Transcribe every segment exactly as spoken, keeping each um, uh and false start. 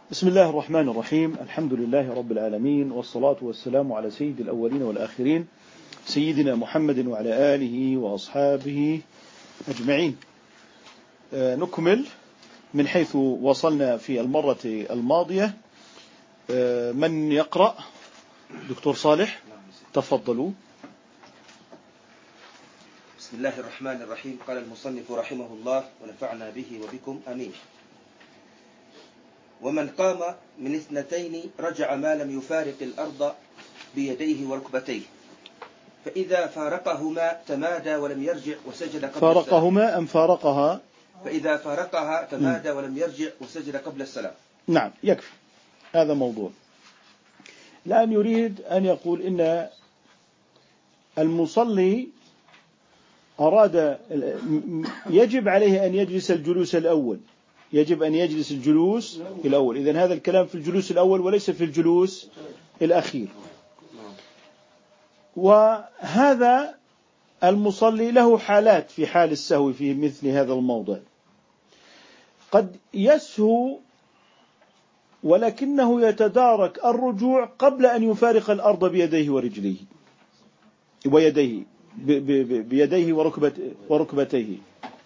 بسم الله الرحمن الرحيم. الحمد لله رب العالمين، والصلاة والسلام على سيد الأولين والآخرين سيدنا محمد وعلى آله وأصحابه أجمعين. آه نكمل من حيث وصلنا في المرة الماضية. آه من يقرأ؟ دكتور صالح تفضلوا. بسم الله الرحمن الرحيم. قال المصنف رحمه الله ونفعنا به وبكم آمين. ومن قام من اثنتين رجع ما لم يفارق الأرض بيديه وركبتيه، فإذا فارقهما تمادى ولم يرجع وسجد قبل فارقهما أم فارقها؟ فإذا فارقها تمادى ولم يرجع وسجد قبل السلام. نعم، يكفي هذا موضوع. الآن يريد أن يقول إن المصلي أراد يجب عليه أن يجلس الجلوس الأول، يجب أن يجلس الجلوس الأول. إذن هذا الكلام في الجلوس الأول وليس في الجلوس الأخير. وهذا المصلي له حالات في حال السهو في مثل هذا الموضع. قد يسهو ولكنه يتدارك الرجوع قبل أن يفارق الأرض بيديه ورجليه ويديه بيديه وركبتيه،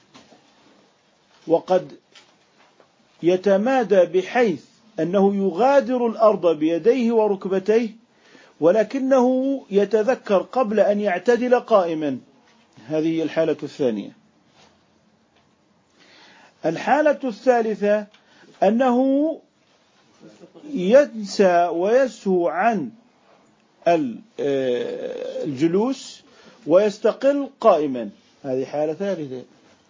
وقد يتمادى بحيث أنه يغادر الأرض بيديه وركبتيه ولكنه يتذكر قبل أن يعتدل قائما. هذه هي الحالة الثانية. الحالة الثالثة أنه ينسى ويسهو عن الجلوس ويستقل قائما. هذه حالة ثالثة.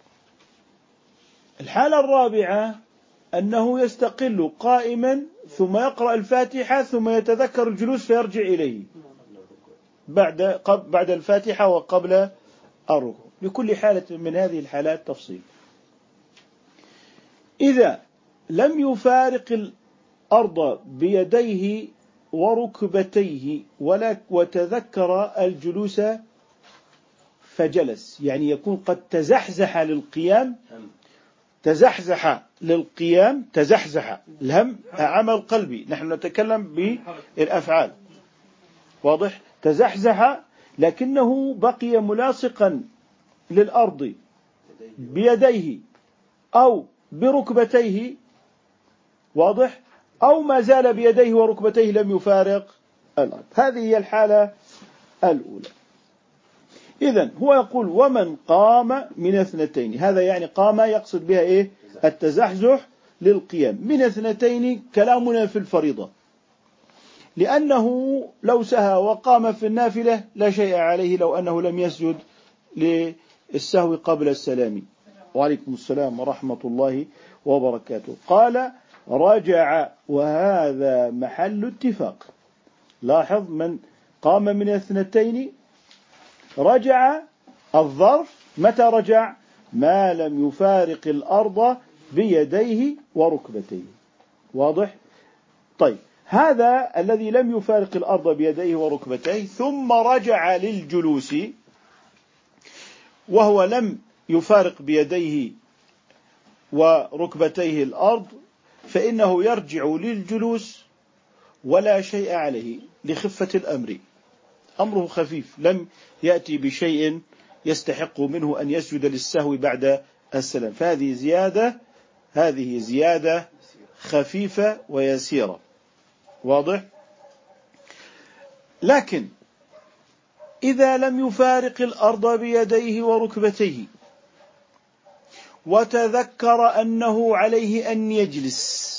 الحالة الرابعة أنه يستقل قائما ثم يقرأ الفاتحة ثم يتذكر الجلوس فيرجع إليه بعد بعد الفاتحة وقبل الركوع. لكل حالة من هذه الحالات تفصيل. إذا لم يفارق الأرض بيديه وركبتيه ولا وتذكر الجلوس فجلس، يعني يكون قد تزحزح للقيام تزحزح للقيام تزحزح الهم عمل قلبي، نحن نتكلم بالأفعال، واضح؟ تزحزح لكنه بقي ملاصقا للأرض بيديه أو بركبتيه، واضح؟ أو ما زال بيديه وركبتيه لم يفارق الأرض. هذه هي الحالة الأولى. إذن هو يقول ومن قام من اثنتين، هذا يعني قام يقصد بها إيه؟ التزحزح للقيام من اثنتين. كلامنا في الفريضة، لأنه لو سهى وقام في النافلة لا شيء عليه لو أنه لم يسجد للسهو قبل السلام. وعليكم السلام ورحمة الله وبركاته. قال رجع، وهذا محل اتفاق. لاحظ من قام من اثنتين رجع. الظرف متى رجع؟ ما لم يفارق الأرض بيديه وركبتيه، واضح؟ طيب، هذا الذي لم يفارق الأرض بيديه وركبتيه ثم رجع للجلوس وهو لم يفارق بيديه وركبتيه الأرض، فإنه يرجع للجلوس ولا شيء عليه لخفة الأمر. أمره خفيف، لم يأتي بشيء يستحق منه أن يسجد للسهو بعد السلام، فهذه زيادة هذه زيادة خفيفة ويسيرة، واضح؟ لكن إذا لم يفارق الأرض بيديه وركبتيه وتذكر أنه عليه أن يجلس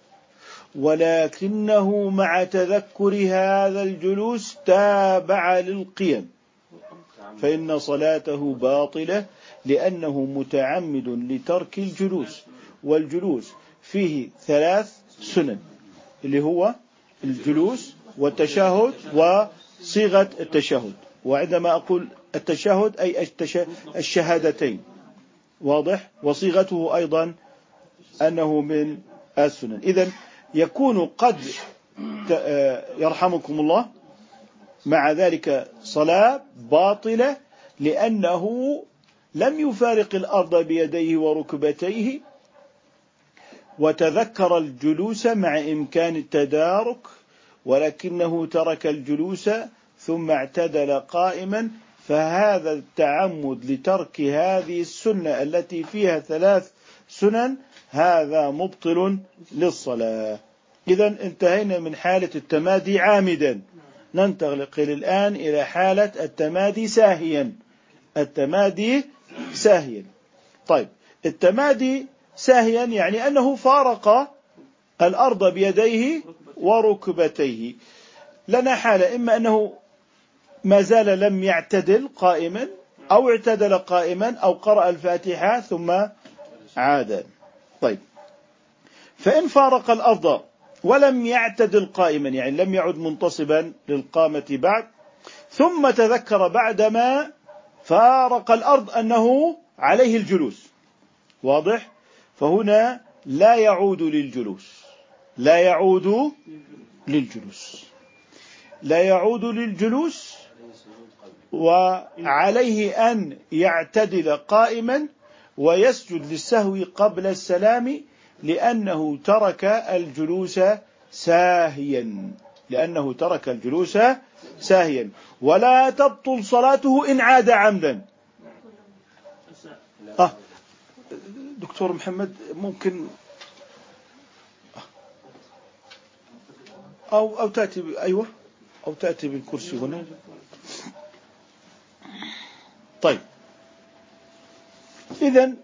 ولكنه مع تذكر هذا الجلوس تابع للقيام، فإن صلاته باطلة لأنه متعمد لترك الجلوس. والجلوس فيه ثلاث سنن، اللي هو الجلوس والتشهد وصيغة التشهد. وعندما أقول التشهد أي الشهادتين، واضح؟ وصيغته أيضا أنه من السنن. إذن يكون قد يرحمكم الله مع ذلك صلاة باطلة لأنه لم يفارق الأرض بيديه وركبتيه وتذكر الجلوس مع إمكان التدارك، ولكنه ترك الجلوس ثم اعتدل قائما، فهذا التعمد لترك هذه السنة التي فيها ثلاث سنن هذا مبطل للصلاة. إذن انتهينا من حالة التمادي عامدا، ننتقل الآن إلى حالة التمادي ساهيا. التمادي ساهيا. طيب، التمادي ساهيا يعني أنه فارق الأرض بيديه وركبتيه. لنا حالة، إما أنه ما زال لم يعتدل قائما، أو اعتدل قائما، أو قرأ الفاتحة ثم عاد. طيب، فإن فارق الأرض ولم يعتدل قائما، يعني لم يعد منتصبا للقامة بعد، ثم تذكر بعدما فارق الأرض أنه عليه الجلوس، واضح؟ فهنا لا يعود للجلوس، لا يعود للجلوس لا يعود للجلوس وعليه أن يعتدل قائما ويسجد للسهو قبل السلام، لأنه ترك الجلوس ساهيا لأنه ترك الجلوس ساهيا ولا تبطل صلاته إن عاد عمدا. آه. دكتور محمد ممكن أو أو تأتي ب... أيوة أو تأتي بالكرسي هنا. طيب، إذن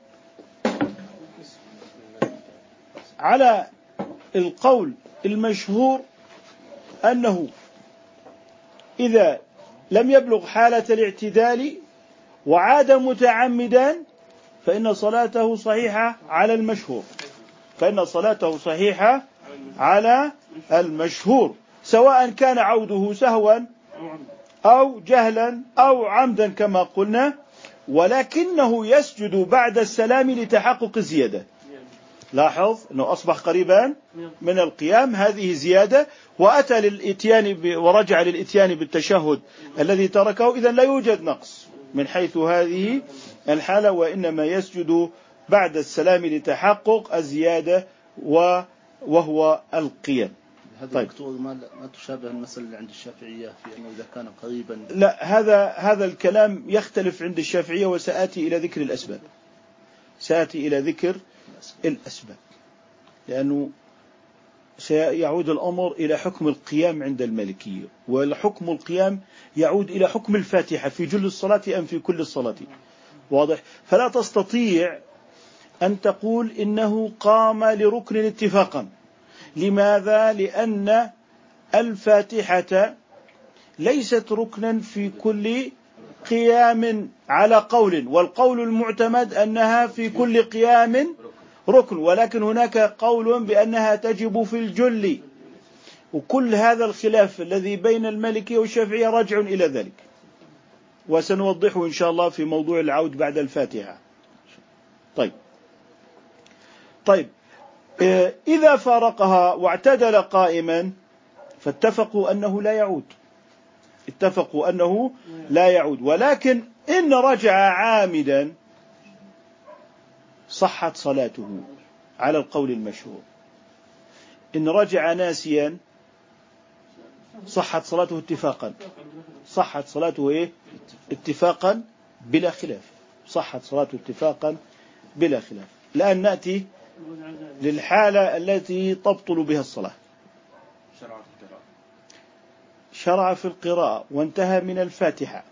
على القول المشهور أنه إذا لم يبلغ حالة الاعتدال وعاد متعمدا فإن صلاته صحيحة على المشهور فإن صلاته صحيحة على المشهور سواء كان عوده سهوا أو جهلا أو عمدا كما قلنا، ولكنه يسجد بعد السلام لتحقق الزيادة. لاحظ أنه أصبح قريبا من القيام، هذه زيادة، وأتى للإتيان ورجع للإتيان بالتشهد الذي تركه، إذن لا يوجد نقص من حيث هذه الحالة، وإنما يسجد بعد السلام لتحقق الزيادة وهو القيام. طيب، دكتور ما ما تشابه المسألة اللي عند الشافعية في أنه إذا كان قريبا؟ لا، هذا هذا الكلام يختلف عند الشافعية، وسآتي إلى ذكر الأسباب سآتي إلى ذكر الأسباب لأنه سيعود الأمر إلى حكم القيام عند المالكية، والحكم القيام يعود إلى حكم الفاتحة في جل الصلاة أم في كل الصلاة، واضح؟ فلا تستطيع أن تقول إنه قام لركن اتفاقا. لماذا؟ لأن الفاتحة ليست ركنا في كل قيام على قول، والقول المعتمد أنها في كل قيام ركن، ولكن هناك قول بأنها تجب في الجل، وكل هذا الخلاف الذي بين المالكية والشافعية راجع إلى ذلك، وسنوضحه إن شاء الله في موضوع العود بعد الفاتحة. طيب طيب إذا فارقها واعتدل قائما فاتفقوا أنه لا يعود اتفقوا أنه لا يعود ولكن إن رجع عامدا صحت صلاته على القول المشهور. إن رجع ناسيا صحت صلاته اتفاقا صحت صلاته إيه؟ اتفاقا بلا خلاف صحت صلاته اتفاقا بلا خلاف. الآن نأتي للحالة التي تبطل بها الصلاة. شرع في القراءة وانتهى من الفاتحة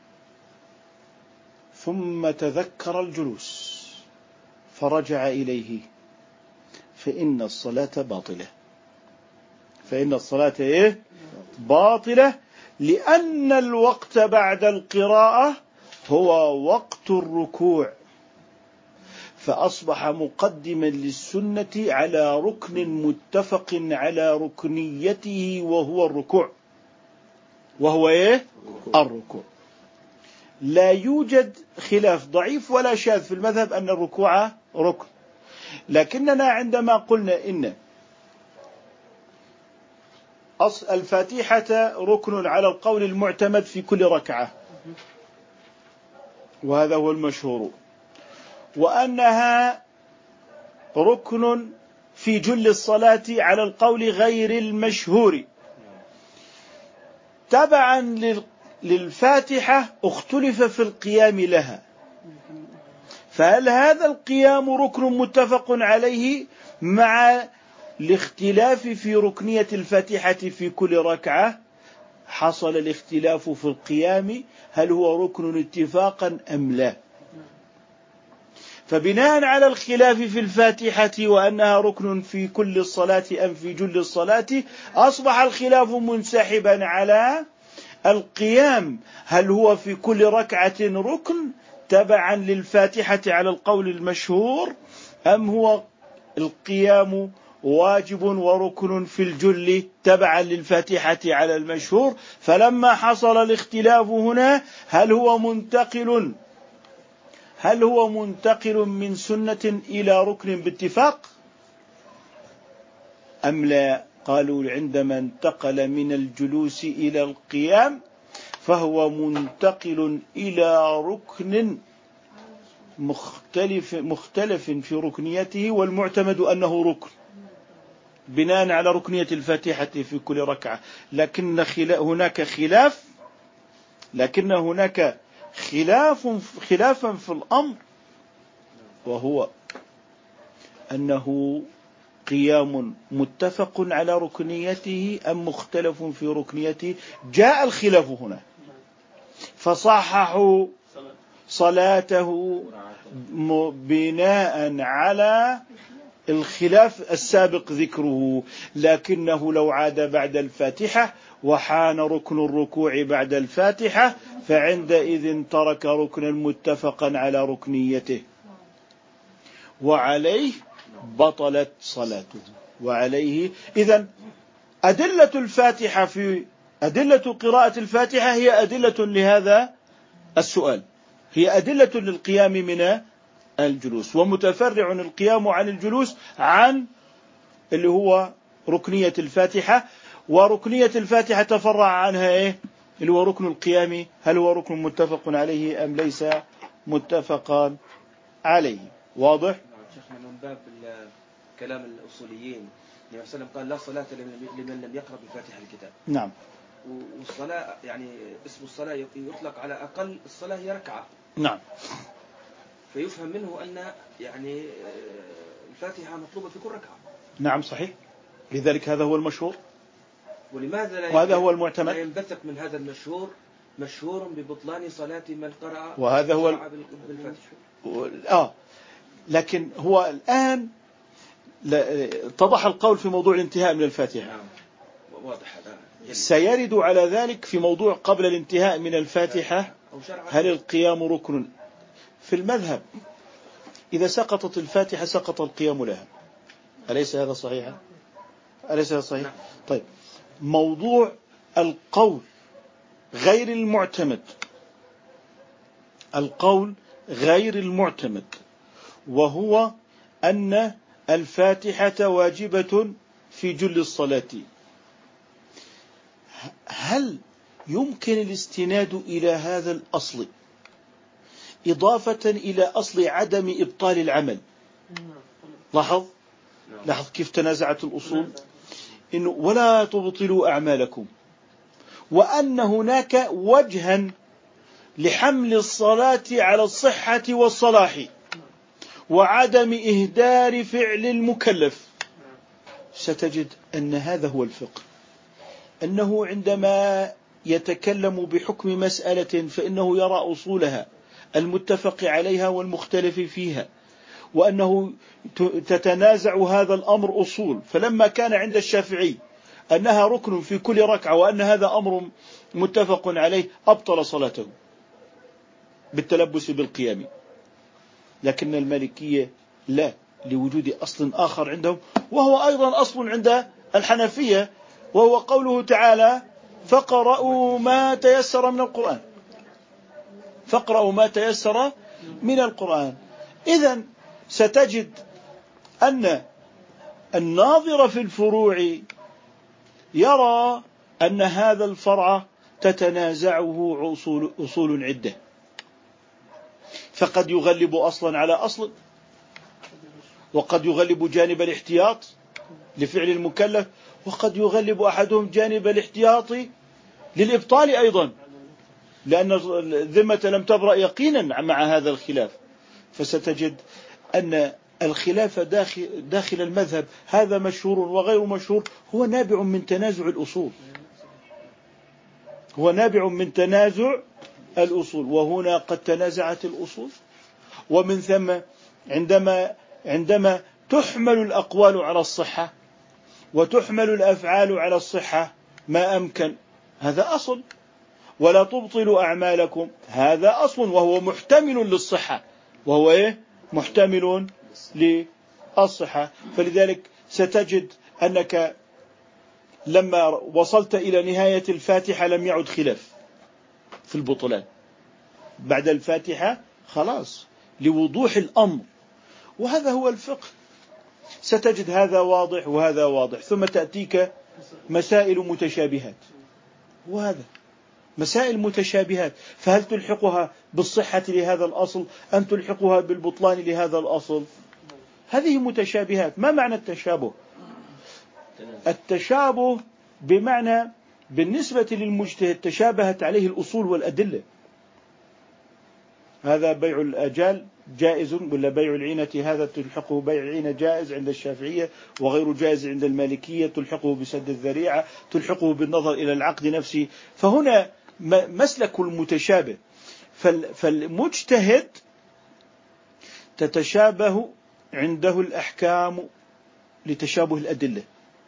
ثم تذكر الجلوس فرجع إليه فإن الصلاة باطلة فإن الصلاة إيه؟ باطلة، لأن الوقت بعد القراءة هو وقت الركوع، فأصبح مقدما للسنة على ركن متفق على ركنيته وهو الركوع وهو إيه؟ الركوع. لا يوجد خلاف ضعيف ولا شاذ في المذهب أن الركوع ركن، لكننا عندما قلنا إن أصل الفاتحة ركن على القول المعتمد في كل ركعة، وهذا هو المشهور، وأنها ركن في جل الصلاة على القول غير المشهور. تبعا للفاتحة اختلف في القيام لها، فهل هذا القيام ركن متفق عليه مع الاختلاف في ركنية الفاتحة في كل ركعة؟ حصل الاختلاف في القيام هل هو ركن اتفاقا أم لا. فبناء على الخلاف في الفاتحة وأنها ركن في كل الصلاة أم في جل الصلاة، أصبح الخلاف منسحبا على القيام هل هو في كل ركعة ركن تبعا للفاتحة على القول المشهور، أم هو القيام واجب وركن في الجل تبعا للفاتحة على المشهور. فلما حصل الاختلاف هنا هل هو منتقل هل هو منتقل من سنة إلى ركن باتفاق أم لا؟ قالوا عندما انتقل من الجلوس إلى القيام فهو منتقل إلى ركن مختلف مختلف في ركنيته، والمعتمد أنه ركن بناء على ركنية الفاتحة في كل ركعة. لكن هناك خلاف لكن هناك خلاف خلافا في الأمر، وهو أنه قيام متفق على ركنيته أم مختلف في ركنيته. جاء الخلاف هنا فصححوا صلاته بناء على الخلاف السابق ذكره، لكنه لو عاد بعد الفاتحة وحان ركن الركوع بعد الفاتحة فعندئذ ترك ركنا متفقا على ركنيته، وعليه بطلت صلاته. وعليه إذن أدلة الفاتحة في أدلة قراءة الفاتحة هي أدلة لهذا السؤال، هي أدلة للقيام من الجلوس، ومتفرع القيام عن الجلوس عن اللي هو ركنية الفاتحة. وركنية الفاتحة تفرع عنها إيه؟ اللي هو ركن القيام، هل هو ركن متفق عليه أم ليس متفقا عليه؟ واضح؟ شيخنا من باب كلام الأصوليين النبي صلى الله عليه وسلم قال لا صلاة لمن لم يقرأ بفاتحة الكتاب. نعم. والصلاة يعني اسم الصلاة يطلق على أقل الصلاة هي ركعة. نعم. فيفهم منه أن يعني الفاتحة مطلوبة في كل ركعة. نعم صحيح، لذلك هذا هو المشهور. ولماذا لا وهذا هو المعتمد؟ لا ينبثق من هذا المشهور مشهور ببطلان صلاة من قرأ وهذا هو بالفاتحة. آه لكن هو الآن اتضح القول في موضوع الانتهاء من الفاتحة. نعم. واضح هذا. سيرد على ذلك في موضوع قبل الانتهاء من الفاتحة هل القيام ركن. في المذهب إذا سقطت الفاتحة سقط القيام لها، أليس هذا صحيحا؟ أليس هذا صحيح؟ طيب، موضوع القول غير المعتمد القول غير المعتمد وهو أن الفاتحة واجبة في جل الصلاة، هل يمكن الاستناد إلى هذا الأصل إضافة إلى أصل عدم إبطال العمل؟ لاحظ لاحظ كيف تنازعت الأصول، إنه ولا تبطلوا أعمالكم، وأن هناك وجها لحمل الصلاة على الصحة والصلاح وعدم إهدار فعل المكلف. ستجد أن هذا هو الفقه، أنه عندما يتكلم بحكم مسألة فإنه يرى أصولها المتفق عليها والمختلف فيها، وأنه تتنازع هذا الأمر أصول. فلما كان عند الشافعي أنها ركن في كل ركعة وأن هذا أمر متفق عليه أبطل صلاته بالتلبس بالقيام. لكن المالكية لا، لوجود أصل آخر عندهم، وهو أيضا أصل عند الحنفية، وهو قوله تعالى فقرأوا ما تيسر من القرآن فقرأوا ما تيسر من القرآن. إذن ستجد أن الناظر في الفروع يرى أن هذا الفرع تتنازعه أصول, أصول عدة، فقد يغلب أصلا على أصل، وقد يغلب جانب الاحتياط لفعل المكلف، وقد يغلب أحدهم جانب الاحتياط للإبطال أيضا، لأن الذمة لم تبرأ يقينا مع هذا الخلاف. فستجد أن الخلاف داخل, داخل المذهب هذا مشهور وغير مشهور هو نابع من تنازع الأصول، هو نابع من تنازع الأصول. وهنا قد تنازعت الأصول، ومن ثم عندما عندما تحمل الأقوال على الصحة وتحمل الأفعال على الصحة ما أمكن، هذا أصل. ولا تبطلوا أعمالكم، هذا أصل وهو محتمل للصحة، وهو إيه؟ محتمل للصحة. فلذلك ستجد أنك لما وصلت إلى نهاية الفاتحة لم يعد خلاف في البطلان، بعد الفاتحة خلاص لوضوح الأمر. وهذا هو الفقه، ستجد هذا واضح وهذا واضح. ثم تأتيك مسائل متشابهات، وهذا مسائل متشابهات، فهل تلحقها بالصحة لهذا الأصل أم تلحقها بالبطلان لهذا الأصل؟ هذه متشابهات. ما معنى التشابه؟ التشابه بمعنى بالنسبة للمجتهد تشابهت عليه الأصول والأدلة. هذا بيع الآجال جائز ولا بيع العينة؟ هذا تلحقه بيع العينة جائز عند الشافعية وغير جائز عند المالكية، تلحقه بسد الذريعة، تلحقه بالنظر إلى العقد نفسه. فهنا مسلك المتشابه. فالمجتهد تتشابه عنده الأحكام لتشابه الأدلة،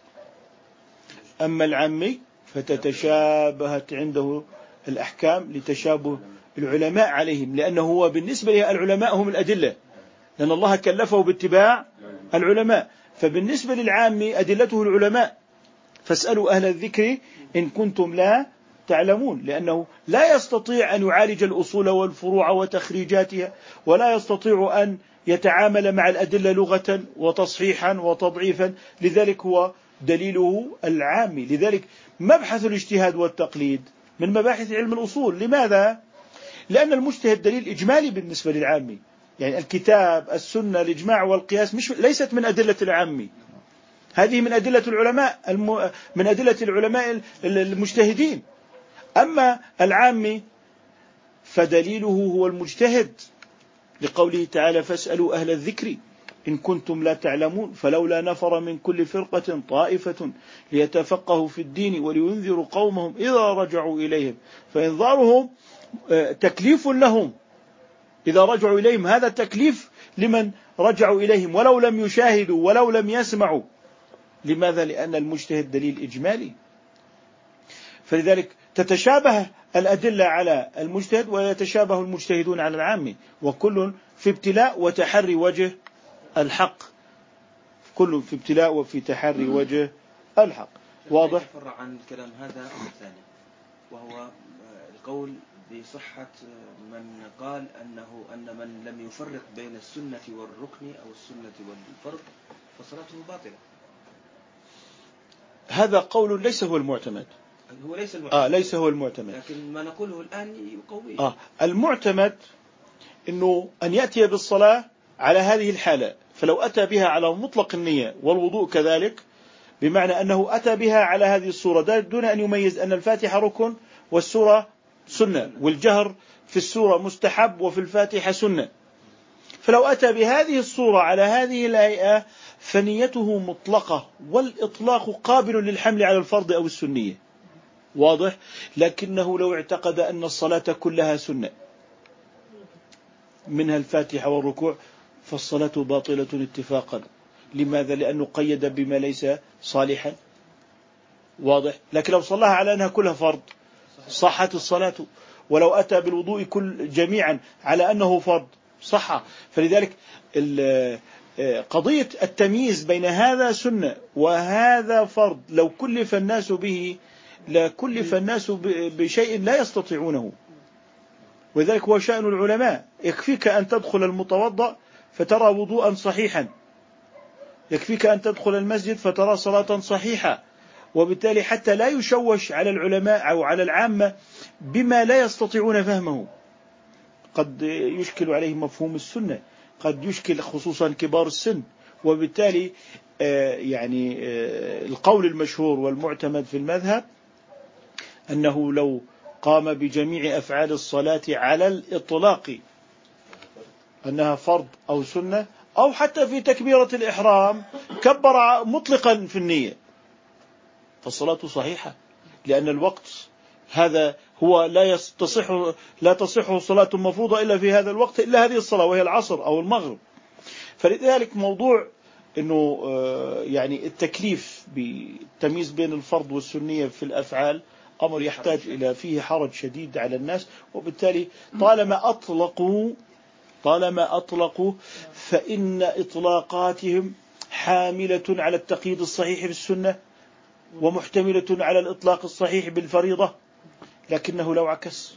أما العامي فتتشابهت عنده الأحكام لتشابه العلماء عليهم، لأنه هو بالنسبة له العلماء هم الأدلة، لأن الله كلفه باتباع العلماء. فبالنسبة للعامي أدلته العلماء، فاسألوا أهل الذكر إن كنتم لا تعلمون، لأنه لا يستطيع أن يعالج الأصول والفروع وتخريجاتها، ولا يستطيع أن يتعامل مع الأدلة لغة وتصحيحا وتضعيفا، لذلك هو دليله العامي. لذلك مبحث الاجتهاد والتقليد من مباحث علم الأصول. لماذا؟ لأن المجتهد دليل إجمالي بالنسبة للعامي، يعني الكتاب السنة الإجماع والقياس مش ليست من أدلة العامي، هذه من أدلة العلماء الم... من أدلة العلماء المجتهدين. أما العامي فدليله هو المجتهد، لقوله تعالى فاسألوا أهل الذكر إن كنتم لا تعلمون فلولا نفر من كل فرقة طائفة ليتفقهوا في الدين ولينذروا قومهم إذا رجعوا إليهم. فإنذارهم تكليف لهم إذا رجعوا إليهم، هذا تكليف لمن رجعوا إليهم ولو لم يشاهدوا ولو لم يسمعوا. لماذا؟ لأن المجتهد دليل إجمالي. فلذلك تتشابه الأدلة على المجتهد ويتشابه المجتهدون على العامي، وكل في ابتلاء وتحري وجه الحق، كل في ابتلاء وفي تحري وجه الحق. واضح؟ يتفرع عن الكلام هذا الثاني، وهو القول بصحة من قال أنه أن من لم يفرق بين السنة والركن أو السنة والفرض فصلاته باطلة. هذا قول ليس هو المعتمد. هو ليس المعتمد. آه ليس هو المعتمد. لكن ما نقوله الآن يقوي. آه المعتمد إنه أن يأتي بالصلاة على هذه الحالة، فلو أتى بها على مطلق النية والوضوء كذلك، بمعنى أنه أتى بها على هذه الصورة دون أن يميز أن الفاتحة ركن والسورة سنة، والجهر في السورة مستحب وفي الفاتحة سنة، فلو أتى بهذه الصورة على هذه الهيئة فنيته مطلقة، والإطلاق قابل للحمل على الفرض أو السنية. واضح؟ لكنه لو اعتقد أن الصلاة كلها سنة منها الفاتحة والركوع فالصلاة باطلة اتفاقا. لماذا؟ لأنه قيد بما ليس صالحا. واضح؟ لكن لو صلاها على أنها كلها فرض صحت الصلاة، ولو أتى بالوضوء كل جميعا على أنه فرض صح. فلذلك قضية التمييز بين هذا سنة وهذا فرض لو كلف الناس به لا كلف الناس بشيء لا يستطيعونه، وذلك هو شأن العلماء. يكفيك أن تدخل المتوضأ فترى وضوءا صحيحا، يكفيك أن تدخل المسجد فترى صلاة صحيحة، وبالتالي حتى لا يشوش على العلماء أو على العامة بما لا يستطيعون فهمه. قد يشكل عليهم مفهوم السنة، قد يشكل خصوصا كبار السن، وبالتالي يعني القول المشهور والمعتمد في المذهب أنه لو قام بجميع أفعال الصلاة على الإطلاق أنها فرض أو سنة أو حتى في تكبيرة الإحرام كبر مطلقا في النية فالصلاة صحيحة، لأن الوقت هذا هو لا تصح لا تصح صلاة مفروضة إلا في هذا الوقت إلا هذه الصلاة وهي العصر أو المغرب. فلذلك موضوع إنه يعني التكليف بالتمييز بين الفرض والسنية في الأفعال أمر يحتاج إلى فيه حرج شديد على الناس، وبالتالي طالما أطلقوا طالما أطلقوا فإن إطلاقاتهم حاملة على التقييد الصحيح بالسنة ومحتملة على الإطلاق الصحيح بالفريضة، لكنه لو عكس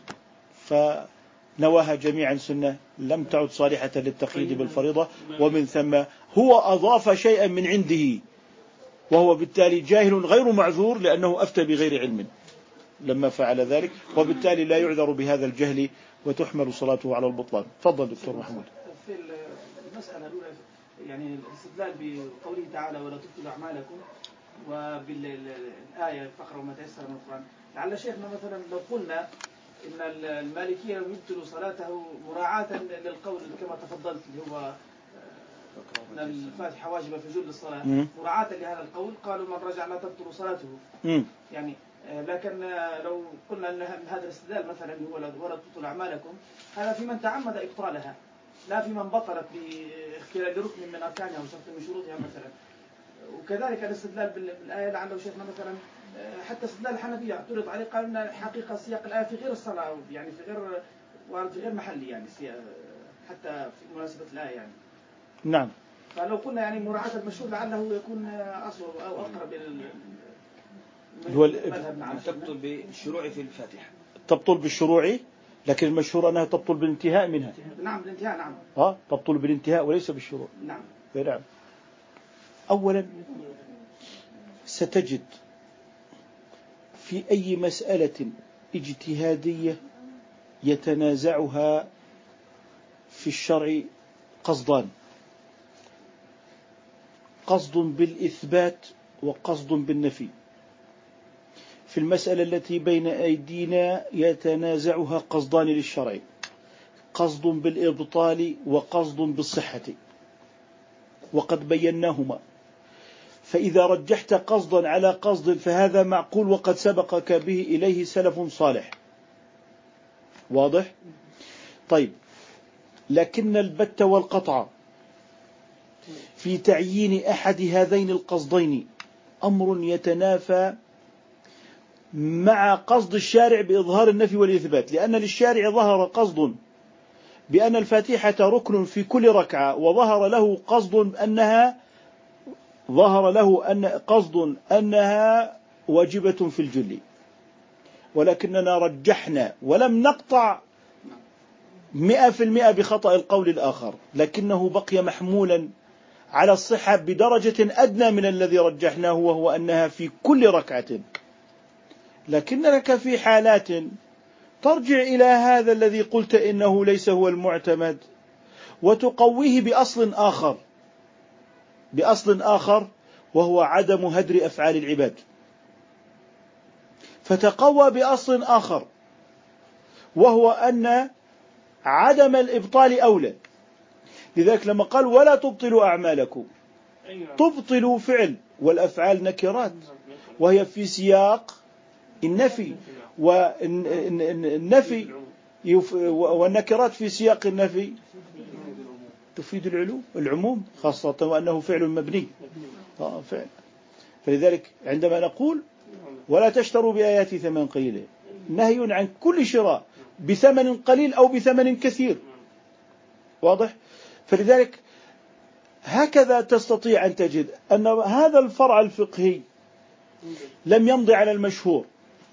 فنواها جميعا سنة لم تعد صالحة للتقييد بالفريضة، ومن ثم هو أضاف شيئا من عنده وهو بالتالي جاهل غير معذور لأنه أفتى بغير علم لما فعل ذلك، وبالتالي لا يعذر بهذا الجهل وتحمل صلاته على البطلان. تفضل دكتور محمود. في المسألة الأولى يعني الاستدلال بقوله تعالى ولا تبطلوا أعمالكم وبالآية الفقرة وما تيسر من القرآن، لعل شيخنا مثلا لو قلنا إن المالكية يبطلوا صلاته مراعاة للقول كما تفضلت اللي هو أن الفاتحة واجبة في جل الصلاة، مراعاة لهذا القول قالوا من رجع لا تبطل صلاته. يعني لكن لو قلنا أن هذا الاستدلال مثلا هو ولا تبطلوا أعمالكم، هذا في من تعمد إبطالها لا في من بطلت باختلال ركن من أركانها وشرط من شروطها مثلا. وكذلك الاستدلال بالآية لعله شيخنا مثلا حتى استدلال الحنفية اعترض عليه قال أن حقيقة سياق الآية في غير الصلاة يعني في غير وارد في غير محلي يعني حتى في مناسبة الآية يعني. نعم. فلو قلنا يعني مراعاة المشهور لعله يكون أصوب أو أقرب إلى المذهب. نعم. تبطل بالشروع في الفاتحة. تبطل بالشروع، لكن المشهور أنها تبطل بالانتهاء منها. نعم بالانتهاء. نعم. ها تبطل بالانتهاء وليس بالشروع. نعم. نعم. أولا ستجد في أي مسألة اجتهادية يتنازعها في الشرع قصدان، قصد بالإثبات وقصد بالنفي. في المسألة التي بين أيدينا يتنازعها قصدان للشرع، قصد بالإبطال وقصد بالصحة، وقد بيناهما. فإذا رجحت قصدا على قصد فهذا معقول وقد سبقك به إليه سلف صالح. واضح؟ طيب، لكن البت والقطع في تعيين أحد هذين القصدين أمر يتنافى مع قصد الشارع بإظهار النفي والإثبات، لأن للشارع ظهر قصد بأن الفاتحة ركن في كل ركعة، وظهر له قصد أنها ظهر له أن قصد أنها واجبة في الجل، ولكننا رجحنا ولم نقطع مئة في المئة بخطأ القول الآخر، لكنه بقي محمولا على الصحة بدرجة أدنى من الذي رجحناه، وهو أنها في كل ركعة. لكن لك في حالات ترجع إلى هذا الذي قلت إنه ليس هو المعتمد وتقويه بأصل آخر بأصل آخر وهو عدم هدر أفعال العباد، فتقوى بأصل آخر وهو أن عدم الإبطال أولى. لذلك لما قال ولا تبطلوا أعمالكم، تبطلوا فعل والأفعال نكرات وهي في سياق النفي، والنفي والنكرات في سياق النفي تفيد العلوم العموم، خاصة وأنه فعل مبني آه فعل. فلذلك عندما نقول ولا تشتروا بآياتي ثمن قليل، نهي عن كل شراء بثمن قليل أو بثمن كثير. واضح؟ فلذلك هكذا تستطيع أن تجد أن هذا الفرع الفقهي لم يمضي على المشهور،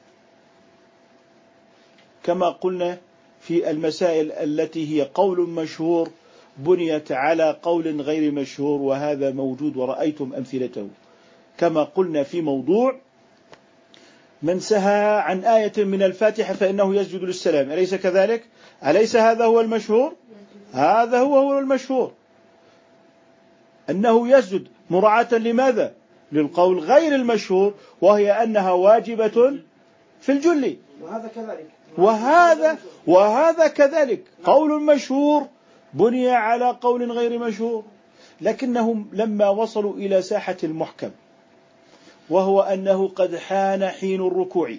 كما قلنا في المسائل التي هي قول مشهور بنيت على قول غير مشهور، وهذا موجود ورأيتم أمثلته. كما قلنا في موضوع من سهى عن آية من الفاتحة فإنه يسجد للسلام، أليس كذلك؟ أليس هذا هو المشهور؟ هذا هو هو المشهور أنه يسجد، مراعاة لماذا؟ للقول غير المشهور، وهي أنها واجبة في الجل. وهذا كذلك وهذا وهذا كذلك قول مشهور بني على قول غير مشهور، لكنهم لما وصلوا إلى ساحة المحكم، وهو أنه قد حان حين الركوع،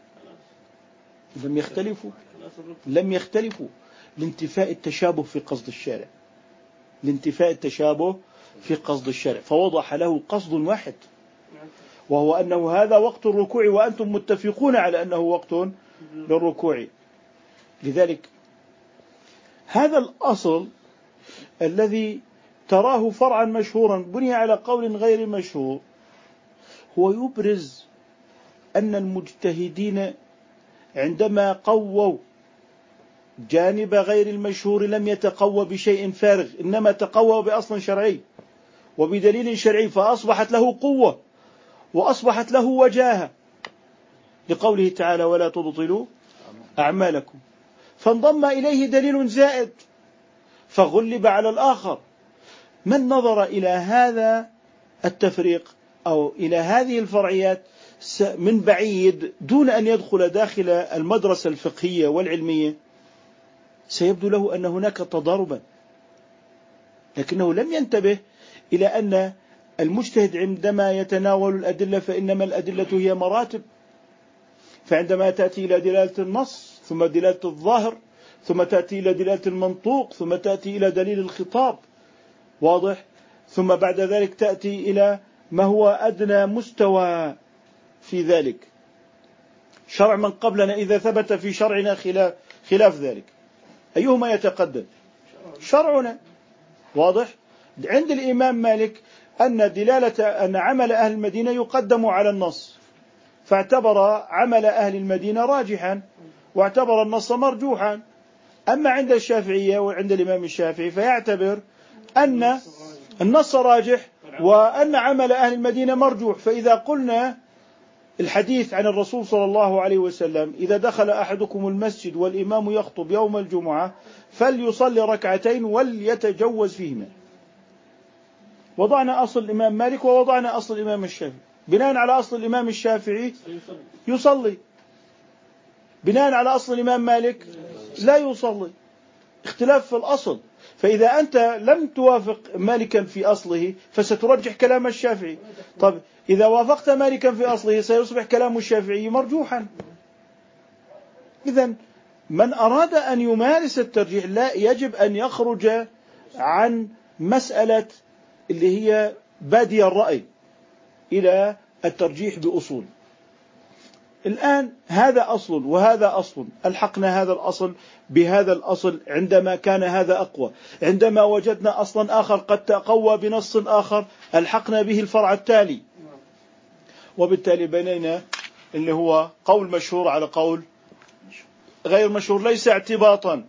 لم يختلفوا لم يختلفوا لانتفاء التشابه في قصد الشارع، لانتفاء التشابه في قصد الشارع، فوضح له قصد واحد، وهو أنه هذا وقت الركوع وأنتم متفقون على أنه وقت للركوع. لذلك هذا الأصل الذي تراه فرعا مشهورا بني على قول غير مشهور هو يبرز أن المجتهدين عندما قووا جانب غير المشهور لم يتقوى بشيء فارغ، إنما تقوى بأصل شرعي وبدليل شرعي، فأصبحت له قوة وأصبحت له وجاهة، لقوله تعالى ولا تبطلوا أعمالكم، فانضم إليه دليل زائد فغلب على الآخر. من نظر إلى هذا التفريق أو إلى هذه الفرعيات من بعيد دون أن يدخل داخل المدرسة الفقهية والعلمية سيبدو له أن هناك تضاربا، لكنه لم ينتبه إلى أن المجتهد عندما يتناول الأدلة فإنما الأدلة هي مراتب، فعندما تأتي إلى دلالة النص ثم دلالة الظاهر ثم تأتي إلى دلالة المنطوق ثم تأتي إلى دليل الخطاب، واضح، ثم بعد ذلك تأتي إلى ما هو أدنى مستوى في ذلك، شرع من قبلنا إذا ثبت في شرعنا خلاف, خلاف ذلك أيهما يتقدم؟ شرعنا، واضح. عند الإمام مالك أن دلالة أن عمل أهل المدينة يقدم على النص، فاعتبر عمل أهل المدينة راجحا واعتبر النص مرجوحا. أما عند الشافعية وعند الإمام الشافعي فيعتبر أن النص راجح وأن عمل أهل المدينة مرجوح. فإذا قلنا الحديث عن الرسول صلى الله عليه وسلم إذا دخل أحدكم المسجد والإمام يخطب يوم الجمعة فليصلي ركعتين وليتجوز فيهما، وضعنا أصل الإمام مالك ووضعنا أصل الإمام الشافعي. بناء على أصل الإمام الشافعي يصلي، بناء على أصل الإمام مالك لا يصلي، اختلاف في الأصل. فإذا أنت لم توافق مالكا في أصله فسترجح كلام الشافعي، طب إذا وافقت مالكا في أصله سيصبح كلام الشافعي مرجوحا. إذن من أراد أن يمارس الترجيح لا يجب أن يخرج عن مسألة اللي هي بادية الرأي إلى الترجيح بأصول. الآن هذا أصل وهذا أصل، ألحقنا هذا الأصل بهذا الأصل عندما كان هذا أقوى، عندما وجدنا أصلا آخر قد تقوى بنص آخر ألحقنا به الفرع التالي، وبالتالي بنينا اللي هو قول مشهور على قول غير مشهور، ليس اعتباطا،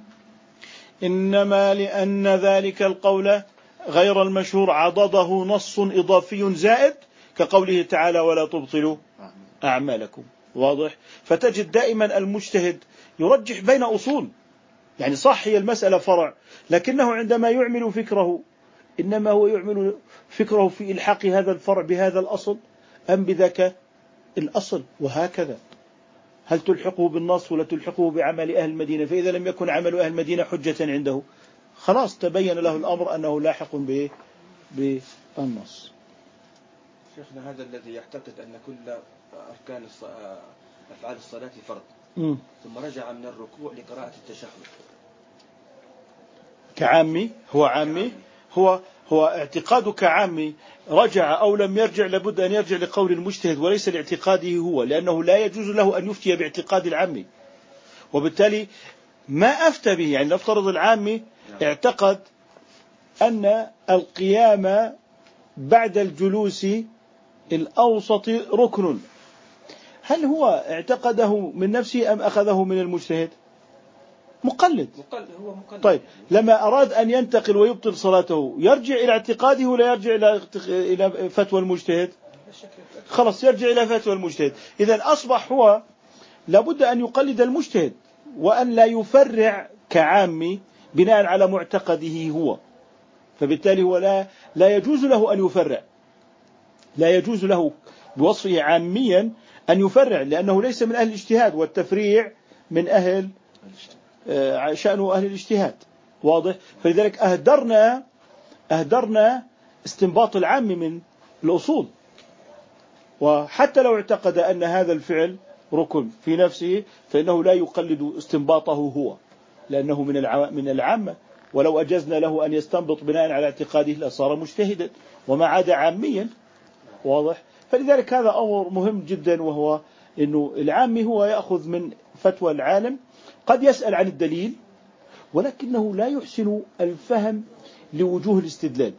إنما لأن ذلك القول غير المشهور عضده نص إضافي زائد كقوله تعالى ولا تبطلوا أعمالكم، واضح. فتجد دائما المجتهد يرجح بين أصول، يعني صح هي المسألة فرع، لكنه عندما يعمل فكره إنما هو يعمل فكره في إلحاق هذا الفرع بهذا الأصل أم بذاك الأصل، وهكذا. هل تلحقه بالنص ولا تلحقه بعمل أهل المدينة؟ فإذا لم يكن عمل أهل المدينة حجة عنده خلاص تبين له الأمر أنه لاحق بالنص. شيخنا هذا الذي يعتقد أن كل أركان أفعال الصلاة فرض م. ثم رجع من الركوع لقراءة التشهد كعامي، هو عامي، هو هو اعتقاده كعامي، رجع أو لم يرجع لابد أن يرجع لقول المجتهد وليس لاعتقاده هو، لأنه لا يجوز له أن يفتي باعتقاد العامي، وبالتالي ما أفتى به. يعني نفترض العامي اعتقد أن القيام بعد الجلوس الأوسط ركن، هل هو اعتقده من نفسه أم أخذه من المجتهد؟ مقلد. مقلد هو مقلد. طيب لما أراد أن ينتقل ويبطل صلاته يرجع إلى اعتقاده ولا يرجع إلى إلى فتوى المجتهد؟ خلاص يرجع إلى فتوى المجتهد. إذن أصبح هو لابد أن يقلد المجتهد وأن لا يفرع كعامي بناء على معتقده هو، فبالتالي هو لا, لا يجوز له أن يفرع، لا يجوز له بوصفه عاميا أن يفرع، لأنه ليس من أهل الاجتهاد، والتفريع من أهل شأنه أهل الاجتهاد. واضح؟ فلذلك أهدرنا أهدرنا استنباط العام من الأصول. وحتى لو اعتقد أن هذا الفعل ركن في نفسه فإنه لا يقلد استنباطه هو، لأنه من من العامة، ولو أجزنا له أن يستنبط بناء على اعتقاده لصار مجتهدا وما عاد عاميا. واضح؟ فلذلك هذا أمر مهم جدا، وهو أنه العامي هو يأخذ من فتوى العالم، قد يسأل عن الدليل ولكنه لا يحسن الفهم لوجوه الاستدلال.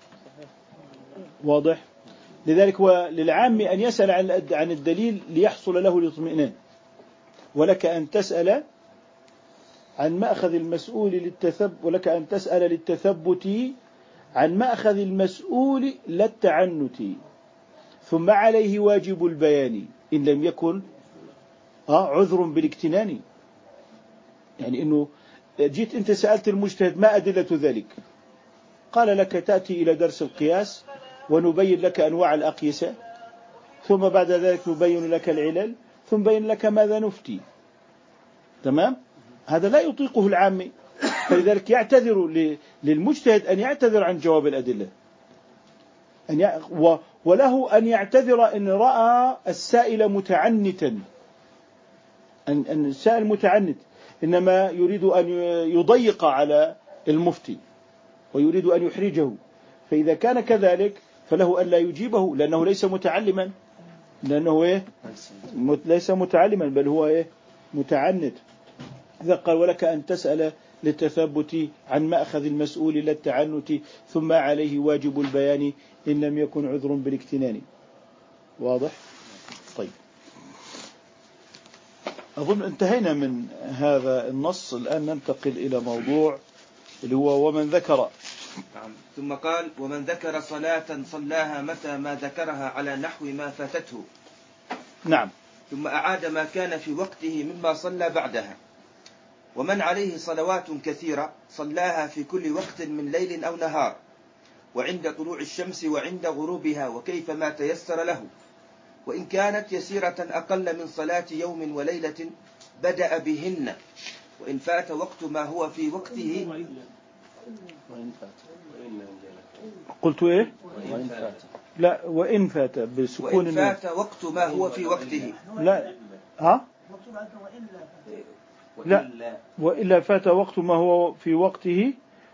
واضح؟ لذلك هو للعام أن يسأل عن الدليل ليحصل له الاطمئنان، ولك أن تسأل عن مأخذ المسؤول للتثبت ولك أن تسأل للتثبت عن مأخذ المسؤول لا التعنت، ثم عليه واجب البيان إن لم يكن آه عذر بالاكتنان. يعني إنه جيت أنت سألت المجتهد ما أدلة ذلك، قال لك تأتي إلى درس القياس ونبين لك أنواع الأقيسة، ثم بعد ذلك نبين لك العلل، ثم بين لك ماذا نفتي. تمام؟ هذا لا يطيقه العامي، فلذلك يعتذر للمجتهد أن يعتذر عن جواب الأدلة، أن ي... و... وله أن يعتذر إن رأى السائل متعنتا، أن... أن السائل متعنت إنما يريد أن يضيق على المفتي ويريد أن يحرجه، فإذا كان كذلك فله أن لا يجيبه، لأنه ليس متعلما، لأنه إيه؟ ليس متعلما بل هو إيه؟ متعنت. إذا قال ولك أن تسأل للتثبت عن مأخذ المسؤول لا التعنت، ثم عليه واجب البيان إن لم يكن عذر بالاكتنان. واضح؟ طيب، أظن انتهينا من هذا النص. الآن ننتقل إلى موضوع اللي هو ومن ذكر. نعم. ثم قال ومن ذكر صلاة صلاها متى ما ذكرها على نحو ما فاتته. نعم. ثم أعاد ما كان في وقته مما صلى بعدها. ومن عليه صلوات كثيرة صلاها في كل وقت من ليل أو نهار، وعند طلوع الشمس وعند غروبها وكيف ما تيسر له، وإن كانت يسيرة أقل من صلاة يوم وليلة بدأ بهن، وإن فات وقت ما هو في وقته. وإن فات قلت إيه؟ وإن فات لا، وإن فات بسكون. وإن فات وقت ما هو في وقته. لا، ها؟ لا، وإلا فات وقت ما هو في وقته.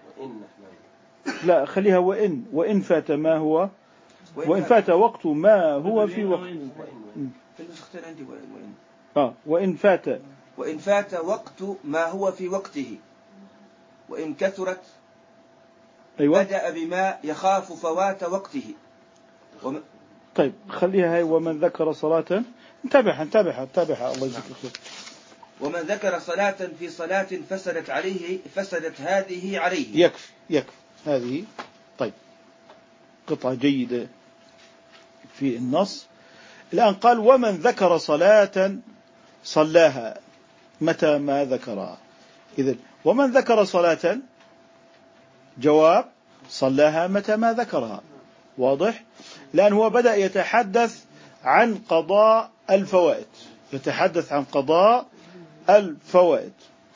لا، خليها وإن وإن فات ما هو وإن فات وقت ما هو في وقت. في النسختين عندي وإن. آه وإن فات وإن فات وقت ما هو في وقته، وإن كثرت أيوة. بدأ بما يخاف فوات وقته. وم... طيب خليها هاي ومن ذكر صلاة. انتبه انتبه انتبه الله يجزيك الخير. ومن ذكر صلاة في صلاة فسدت عليه فسدت هذه عليه. يكفي يكفي هذه. طيب، قطعة جيدة في النص. الآن قال ومن ذكر صلاة صلاها متى ما ذكرها. إذن ومن ذكر صلاة جواب صلاها متى ما ذكرها. واضح؟ لأن هو بدأ يتحدث عن قضاء الفوائد، يتحدث عن قضاء الفوائد.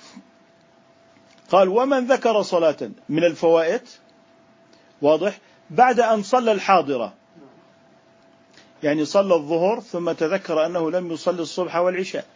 قال ومن ذكر صلاة من الفوائد، واضح، بعد أن صلى الحاضرة، يعني صلى الظهر ثم تذكر أنه لم يصلي الصبح والعشاء.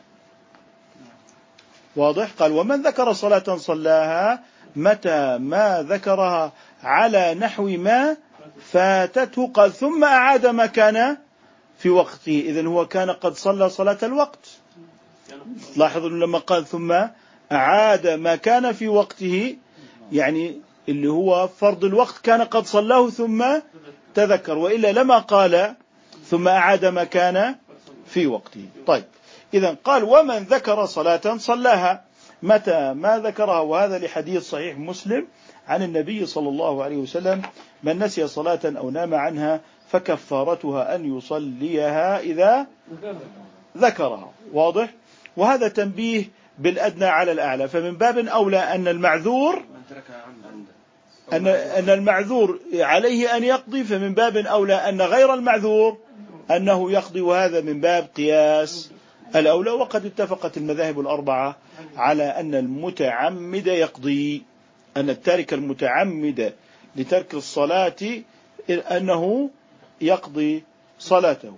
واضح؟ قال ومن ذكر صلاة صلاها متى ما ذكرها على نحو ما فاتته، قال ثم أعاد ما كان في وقته. إذن هو كان قد صلى صلاة الوقت. لاحظوا لما قال ثم أعاد ما كان في وقته، يعني اللي هو فرض الوقت كان قد صلاه ثم تذكر، وإلا لما قال ثم أعاد ما كان في وقته. طيب، إذن قال ومن ذكر صلاة صلاها متى ما ذكرها، وهذا لحديث صحيح مسلم عن النبي صلى الله عليه وسلم من نسي صلاة أو نام عنها فكفارتها أن يصليها إذا ذكرها. واضح؟ وهذا تنبيه بالأدنى على الأعلى، فمن باب أولى أن المعذور أن أن المعذور عليه أن يقضي، فمن باب أولى أن غير المعذور أنه يقضي، وهذا من باب قياس الأولى. وقد اتفقت المذاهب الأربعة على أن المتعمد يقضي، أن التارك المتعمد لترك الصلاة أنه يقضي صلاته.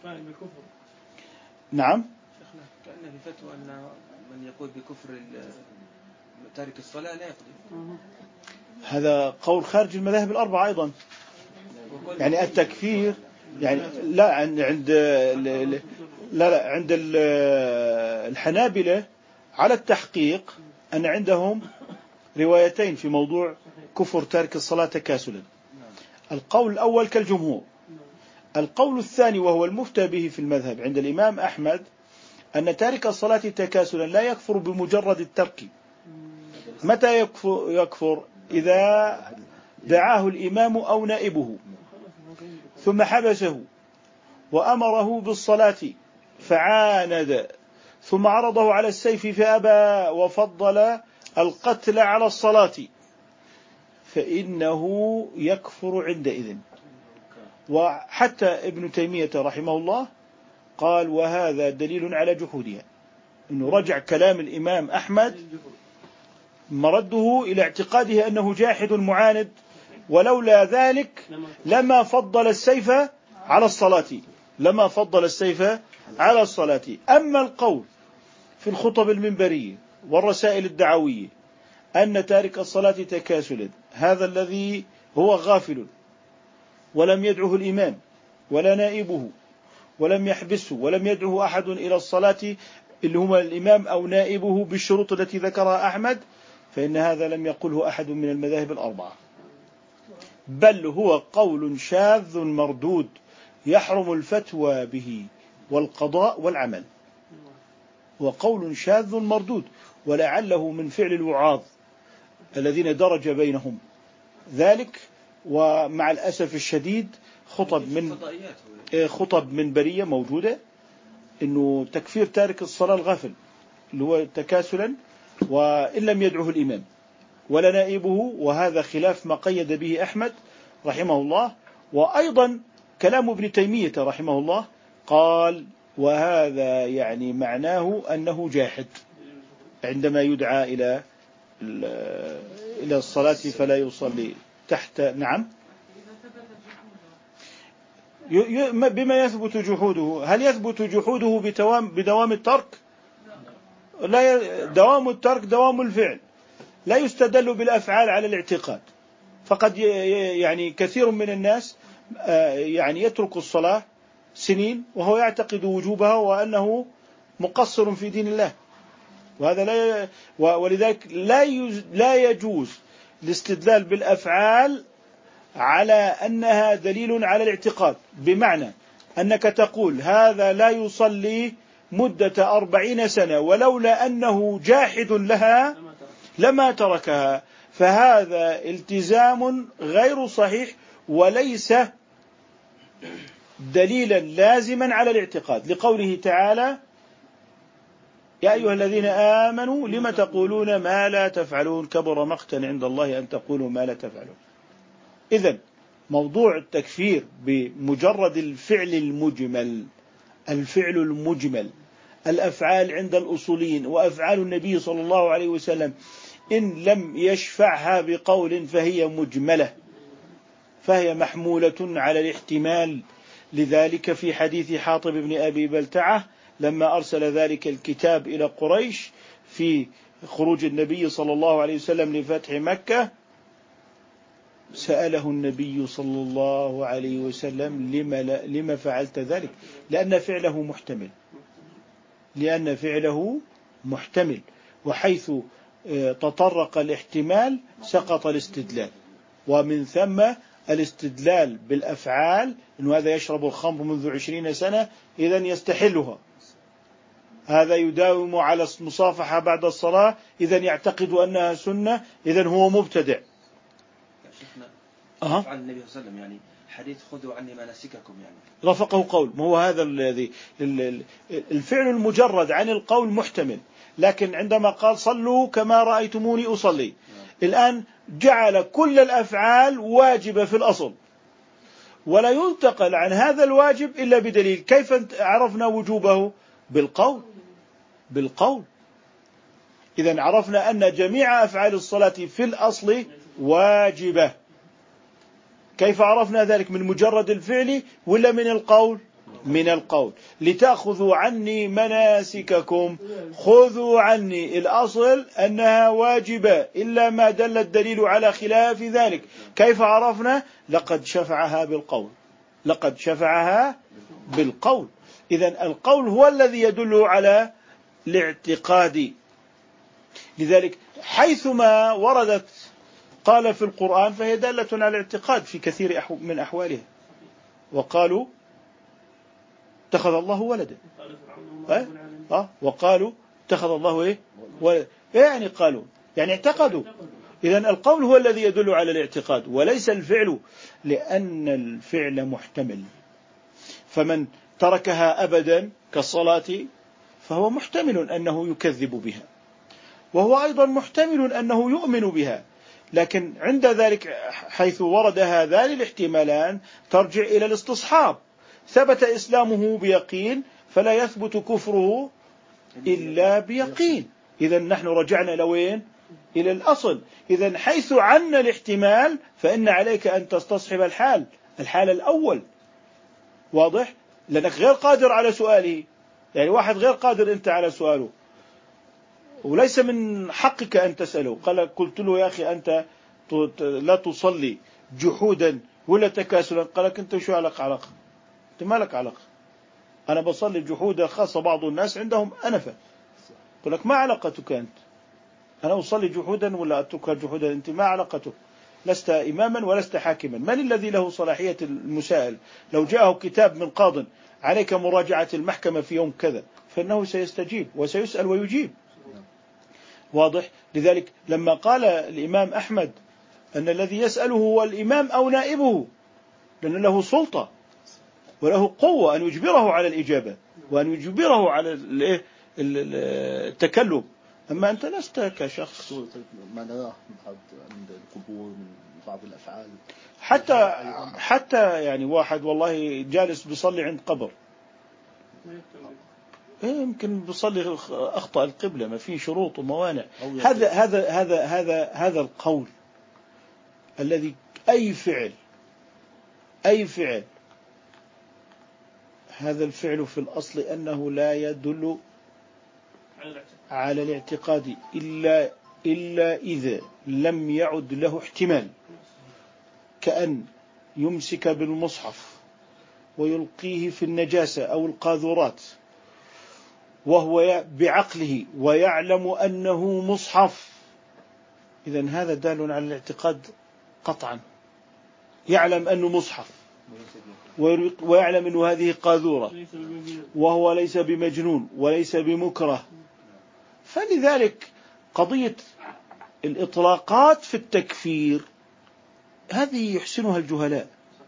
نعم. كأن في فتوى أن من يقول بكفر تارك الصلاة لا يقضي. هذا قول خارج المذاهب الأربعة أيضا. يعني التكفير يعني لا عند لا لا عند الحنابلة على التحقيق أن عندهم روايتين في موضوع كفر تارك الصلاة تكاسلا. القول الأول كالجمهور. القول الثاني وهو المفتى به في المذهب عند الإمام أحمد أن تارك الصلاة تكاسلا لا يكفر بمجرد الترك. متى يكفر؟ يكفر إذا دعاه الإمام أو نائبه ثم حبسه وأمره بالصلاة فعاند ثم عرضه على السيف فأبى وفضل القتل على الصلاة فإنه يكفر عندئذ. وحتى ابن تيمية رحمه الله قال وهذا دليل على جحودها، إنه رجع كلام الإمام أحمد مرده إلى اعتقاده أنه جاحد معاند، ولولا ذلك لما فضل السيف على الصلاة لما فضل السيف على الصلاة. أما القول في الخطب المنبرية والرسائل الدعوية أن تارك الصلاة تكاسلا، هذا الذي هو غافل ولم يدعه الإمام ولا نائبه ولم يحبسه ولم يدعه أحد إلى الصلاة اللي هما الإمام أو نائبه بالشروط التي ذكرها أحمد، فإن هذا لم يقله أحد من المذاهب الأربعة، بل هو قول شاذ مردود يحرم الفتوى به والقضاء والعمل. وقول شاذ مردود، ولعله من فعل الوعاظ الذين درج بينهم ذلك. ومع الأسف الشديد خطب من خطب منبرية موجودة إنه تكفير تارك الصلاة الغافل اللي هو تكاسلا وإن لم يدعه الإمام ولا نائبه، وهذا خلاف ما قيد به أحمد رحمه الله. وأيضا كلام ابن تيمية رحمه الله قال وهذا يعني معناه أنه جاحد عندما يدعى إلى إلى الصلاة فلا يصلي تحت. نعم. بما يثبت جحوده؟ هل يثبت جحوده بدوام بدوام الترك؟ لا، دوام الترك دوام الفعل، لا يستدل بالأفعال على الاعتقاد. فقد يعني كثير من الناس يعني يترك الصلاة سنين وهو يعتقد وجوبها وأنه مقصر في دين الله، وهذا لا ولذلك لا لا يجوز الاستدلال بالأفعال على أنها دليل على الاعتقاد، بمعنى أنك تقول هذا لا يصلي مدة أربعين سنة ولولا أنه جاحد لها لما تركها، فهذا التزام غير صحيح وليس دليلا لازما على الاعتقاد، لقوله تعالى يا أيها الذين آمنوا لم تقولون ما لا تفعلون كبر مقتا عند الله أن تقولوا ما لا تفعلون. إذن موضوع التكفير بمجرد الفعل المجمل، الفعل المجمل، الأفعال عند الأصوليين وأفعال النبي صلى الله عليه وسلم إن لم يشفعها بقول فهي مجملة، فهي محمولة على الاحتمال. لذلك في حديث حاطب بن أبي بلتعة لما أرسل ذلك الكتاب إلى قريش في خروج النبي صلى الله عليه وسلم لفتح مكة، سأله النبي صلى الله عليه وسلم لما, لما فعلت ذلك؟ لأن فعله محتمل لأن فعله محتمل وحيث تطرق الاحتمال سقط الاستدلال. ومن ثم الاستدلال بالأفعال إنه هذا يشرب الخمر منذ عشرين سنة إذن يستحلها، هذا يداوم على المصافحة بعد الصلاة إذن يعتقد أنها سنة إذن هو مبتدع. أه؟ فعل النبي صلى الله عليه وسلم يعني حديث خذوا عني مناسككم يعني رفقه قول، ما هو هذا الذي الفعل المجرد عن القول محتمل، لكن عندما قال صلوا كما رأيتموني أصلي الآن جعل كل الأفعال واجبة في الأصل، ولا ينتقل عن هذا الواجب إلا بدليل. كيف عرفنا وجوبه؟ بالقول بالقول إذن عرفنا أن جميع أفعال الصلاة في الأصل واجبة. كيف عرفنا ذلك؟ من مجرد الفعل ولا من القول؟ من القول. لتأخذوا عني مناسككم، خذوا عني، الأصل أنها واجبة إلا ما دل الدليل على خلاف ذلك. كيف عرفنا؟ لقد شفعها بالقول، لقد شفعها بالقول. إذن القول هو الذي يدل على الاعتقاد. لذلك حيثما وردت قال في القرآن فهي دالة على الاعتقاد في كثير من أحوالها. وقالوا اتخذ الله ولدا، أه؟ أه؟ وقالوا اتخذ الله إيه؟ ولدا. يعني قالوا يعني اعتقدوا. إذن القول هو الذي يدل على الاعتقاد وليس الفعل، لأن الفعل محتمل. فمن تركها أبدا كالصلاة فهو محتمل أنه يكذب بها، وهو أيضا محتمل أنه يؤمن بها. لكن عند ذلك حيث ورد هذان الاحتمالان ترجع إلى الاستصحاب. ثبت إسلامه بيقين فلا يثبت كفره إلا بيقين. إذن نحن رجعنا لوين؟ إلى الأصل. إذن حيث عنا الاحتمال فإن عليك أن تستصحب الحال الحال الأول. واضح؟ لأنك غير قادر على سؤاله، يعني واحد غير قادر أنت على سؤاله وليس من حقك أن تسأله. قال قلت له يا أخي أنت لا تصلي جحودا ولا تكاسلا. قال لك أنت شو علاقة علاقة؟ أنت ما لك علاقة. أنا بصلي جحودا، خاصة بعض الناس عندهم أنفة. قل لك ما علاقتك أنت؟ أنا أصلي جحودا ولا أترك جحودا؟ أنت ما علاقتك؟ لست إماما ولست حاكما. من الذي له صلاحية المسائل؟ لو جاءه كتاب من قاض عليك مراجعة المحكمة في يوم كذا فإنه سيستجيب وسيسأل ويجيب. واضح؟ لذلك لما قال الإمام أحمد أن الذي يسأله هو الإمام أو نائبه، لأن له سلطة وله قوة أن يجبره على الإجابة وأن يجبره على التكلم. أما أنت لست كشخص. ما نراه عند القبور من بعض الأفعال، حتى حتى يعني واحد والله جالس بيصلي عند قبر، يمكن بيصلي أخطأ القبلة، ما في شروط وموانع. هذا هذا هذا هذا هذا القول الذي أي فعل أي فعل هذا الفعل في الأصل أنه لا يدل على الاعتقاد إلا إلا إذا لم يعد له احتمال، كأن يمسك بالمصحف ويلقيه في النجاسة أو القاذورات وهو بعقله ويعلم أنه مصحف، إذن هذا دال على الاعتقاد قطعا. يعلم أنه مصحف ويعلم أن هذه قاذورة وهو ليس بمجنون وليس بمكره. فلذلك قضية الإطلاقات في التكفير هذه يحسنها الجهلاء،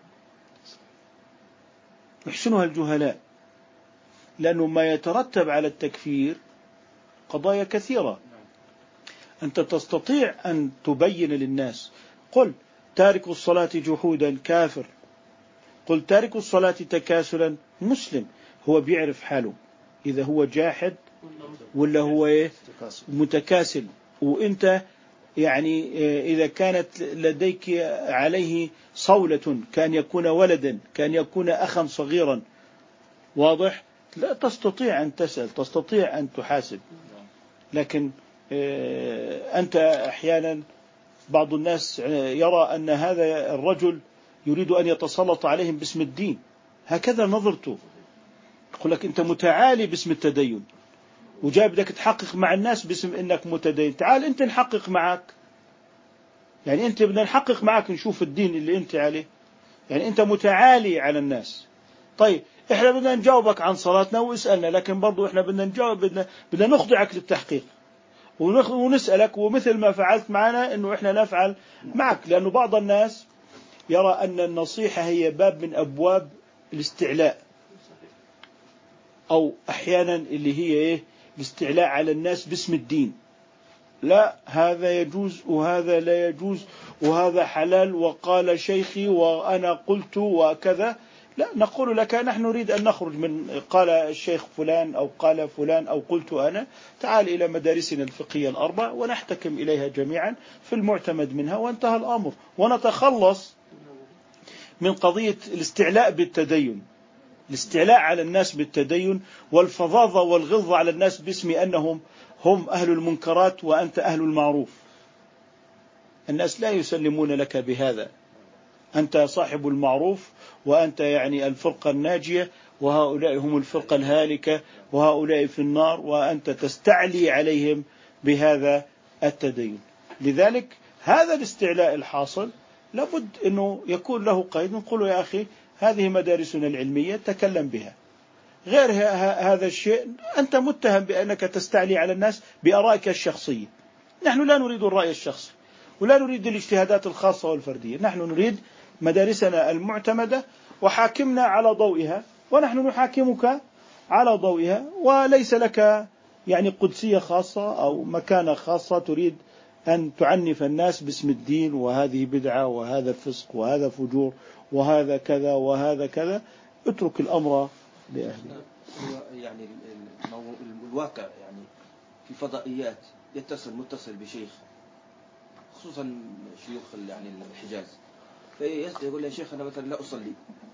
يحسنها الجهلاء لأنه ما يترتب على التكفير قضايا كثيرة. أنت تستطيع أن تبين للناس، قل تارك الصلاة جحودا كافر، قل تارك الصلاة تكاسلا مسلم. هو بيعرف حاله إذا هو جاحد ولا هو إيه متكاسل. وإنت يعني إذا كانت لديك عليه صولة كان يكون ولدا كان يكون أخا صغيرا، واضح؟ لا تستطيع أن تسأل، تستطيع أن تحاسب. لكن أنت أحيانا بعض الناس يرى أن هذا الرجل يريد أن يتسلط عليهم باسم الدين، هكذا نظرته. يقول لك أنت متعالي باسم التدين وجاي بدك تحقق مع الناس باسم إنك متدين. تعال أنت نحقق معك، يعني أنت بدنا نحقق معك نشوف الدين اللي أنت عليه، يعني أنت متعالي على الناس. طيب إحنا بدنا نجاوبك عن صلاتنا واسألنا، لكن برضو إحنا بدنا نجاوب، بدنا بدنا نخضعك للتحقيق ونسألك، ومثل ما فعلت معنا إنه إحنا نفعل معك. لأنه بعض الناس يرى أن النصيحة هي باب من أبواب الاستعلاء، أو أحيانا اللي هي إيه الاستعلاء على الناس باسم الدين. لا هذا يجوز وهذا لا يجوز وهذا حلال وقال شيخي وأنا قلت وكذا، لا، نقول لك نحن نريد أن نخرج من قال الشيخ فلان أو قال فلان أو قلت أنا، تعال إلى مدارسنا الفقهية الأربع ونحتكم إليها جميعا في المعتمد منها وانتهى الأمر، ونتخلص من قضية الاستعلاء بالتدين، الاستعلاء على الناس بالتدين والفظاظة والغلظة على الناس باسم أنهم هم أهل المنكرات وأنت أهل المعروف. الناس لا يسلمون لك بهذا، أنت صاحب المعروف وأنت يعني الفرقة الناجية وهؤلاء هم الفرقة الهالكة وهؤلاء في النار، وأنت تستعلي عليهم بهذا التدين. لذلك هذا الاستعلاء الحاصل لابد أنه يكون له قيد، نقول يا أخي هذه مدارسنا العلمية تكلم بها، غير هذا الشيء أنت متهم بأنك تستعلي على الناس بآرائك الشخصية. نحن لا نريد الرأي الشخصي ولا نريد الاجتهادات الخاصة والفردية، نحن نريد مدارسنا المعتمدة وحاكمنا على ضوئها ونحن نحاكمك على ضوئها، وليس لك يعني قدسية خاصة أو مكانة خاصة تريد أن تعنف الناس باسم الدين وهذه بدعة وهذا فسق وهذا فجور وهذا كذا وهذا كذا. اترك الأمر لأهله. يعني الواقع يعني في فضائيات يتصل متصل بشيخ خصوصا شيوخ يعني الحجاز، فيقول له يا شيخ أنا مثلا لا أصلي،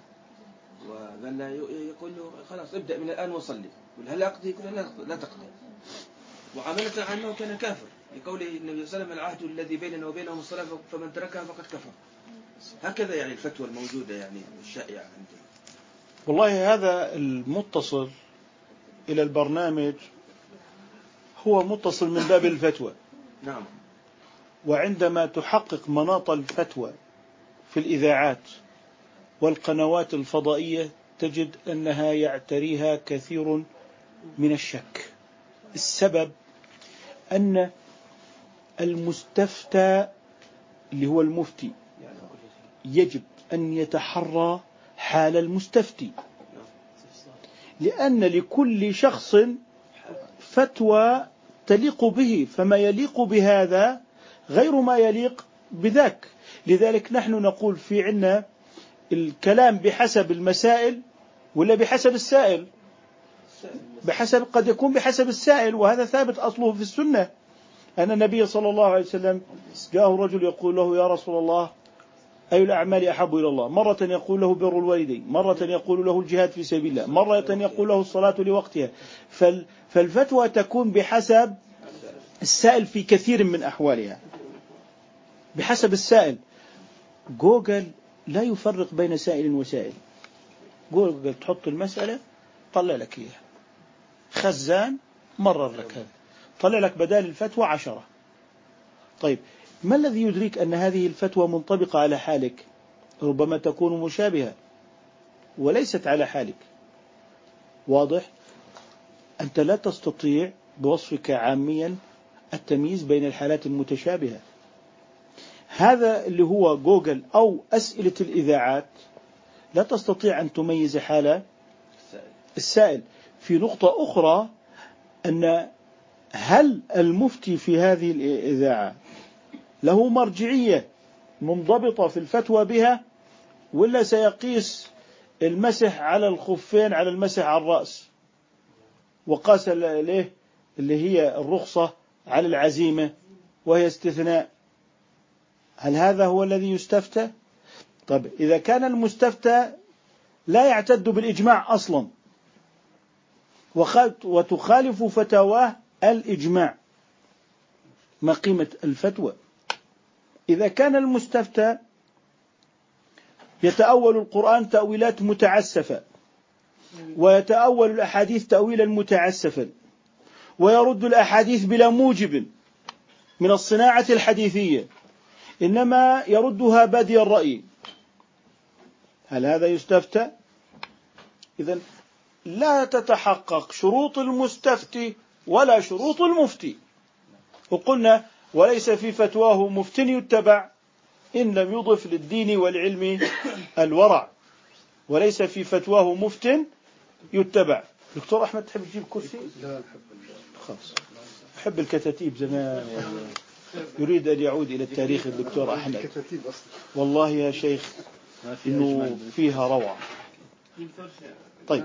وقال له يقول له خلاص ابدأ من الآن وصلي، يقول هل أقضي؟ يقول لا لا تقضي، وعملت عنه كان كافر لقوله النبي صلى الله عليه وسلم العهد الذي بيننا وبينهم الصلاة فمن تركها فقد كفر. هكذا يعني الفتوى الموجودة يعني الشائعة عندنا. والله هذا المتصل إلى البرنامج هو متصل من باب الفتوى. نعم. وعندما تحقق مناط الفتوى في الإذاعات والقنوات الفضائية تجد أنها يعتريها كثير من الشك. السبب أن المستفتى اللي هو المفتي يجب أن يتحرى حال المستفتي، لأن لكل شخص فتوى تليق به، فما يليق بهذا غير ما يليق بذاك. لذلك نحن نقول في عنا الكلام بحسب المسائل ولا بحسب السائل؟ بحسب، قد يكون بحسب السائل، وهذا ثابت أصله في السنة أن النبي صلى الله عليه وسلم جاءه رجل يقول له يا رسول الله أي الأعمال أحب إلى الله، مرة يقول له بر الوالدين، مرة يقول له الجهاد في سبيل الله، مرة يقول له الصلاة لوقتها. فالفتوى تكون بحسب السائل في كثير من أحوالها، بحسب السائل. جوجل لا يفرق بين سائل وسائل، جوجل تحط المسألة طلع لك إياها، خزان مرر لك هذا، طلع لك بدال الفتوى عشرة. طيب ما الذي يدرك أن هذه الفتوى منطبقة على حالك؟ ربما تكون مشابهة وليست على حالك. واضح؟ أنت لا تستطيع بوصفك عاميا التمييز بين الحالات المتشابهة. هذا اللي هو جوجل أو أسئلة الإذاعات لا تستطيع أن تميز حال السائل. في نقطة أخرى أن هل المفتي في هذه الإذاعة له مرجعية منضبطة في الفتوى بها، ولا سيقيس المسح على الخفين على المسح على الرأس، وقاس له اللي هي الرخصة على العزيمة وهي استثناء؟ هل هذا هو الذي يستفتى؟ طب إذا كان المستفتى لا يعتد بالإجماع أصلا وتخالف فتواه الإجماع، ما قيمة الفتوى؟ إذا كان المستفتى يتأول القرآن تأويلات متعسفة ويتأول الأحاديث تأويلا متعسفا ويرد الأحاديث بلا موجب من الصناعة الحديثية، إنما يردها بادي الرأي، هل هذا يستفتى؟ إذن لا تتحقق شروط المستفتي ولا شروط المفتي. وقلنا وليس في فتواه مفت يتبع إن لم يضف للدين والعلم الورع، وليس في فتواه مفت يتبع. دكتور أحمد تحب تجيب كرسي؟ لا أحب. خلاص أحب الكتاتيب زمان والله. يريد أن يعود إلى التاريخ الدكتور أحمد. والله يا شيخ إنه فيها روعة. طيب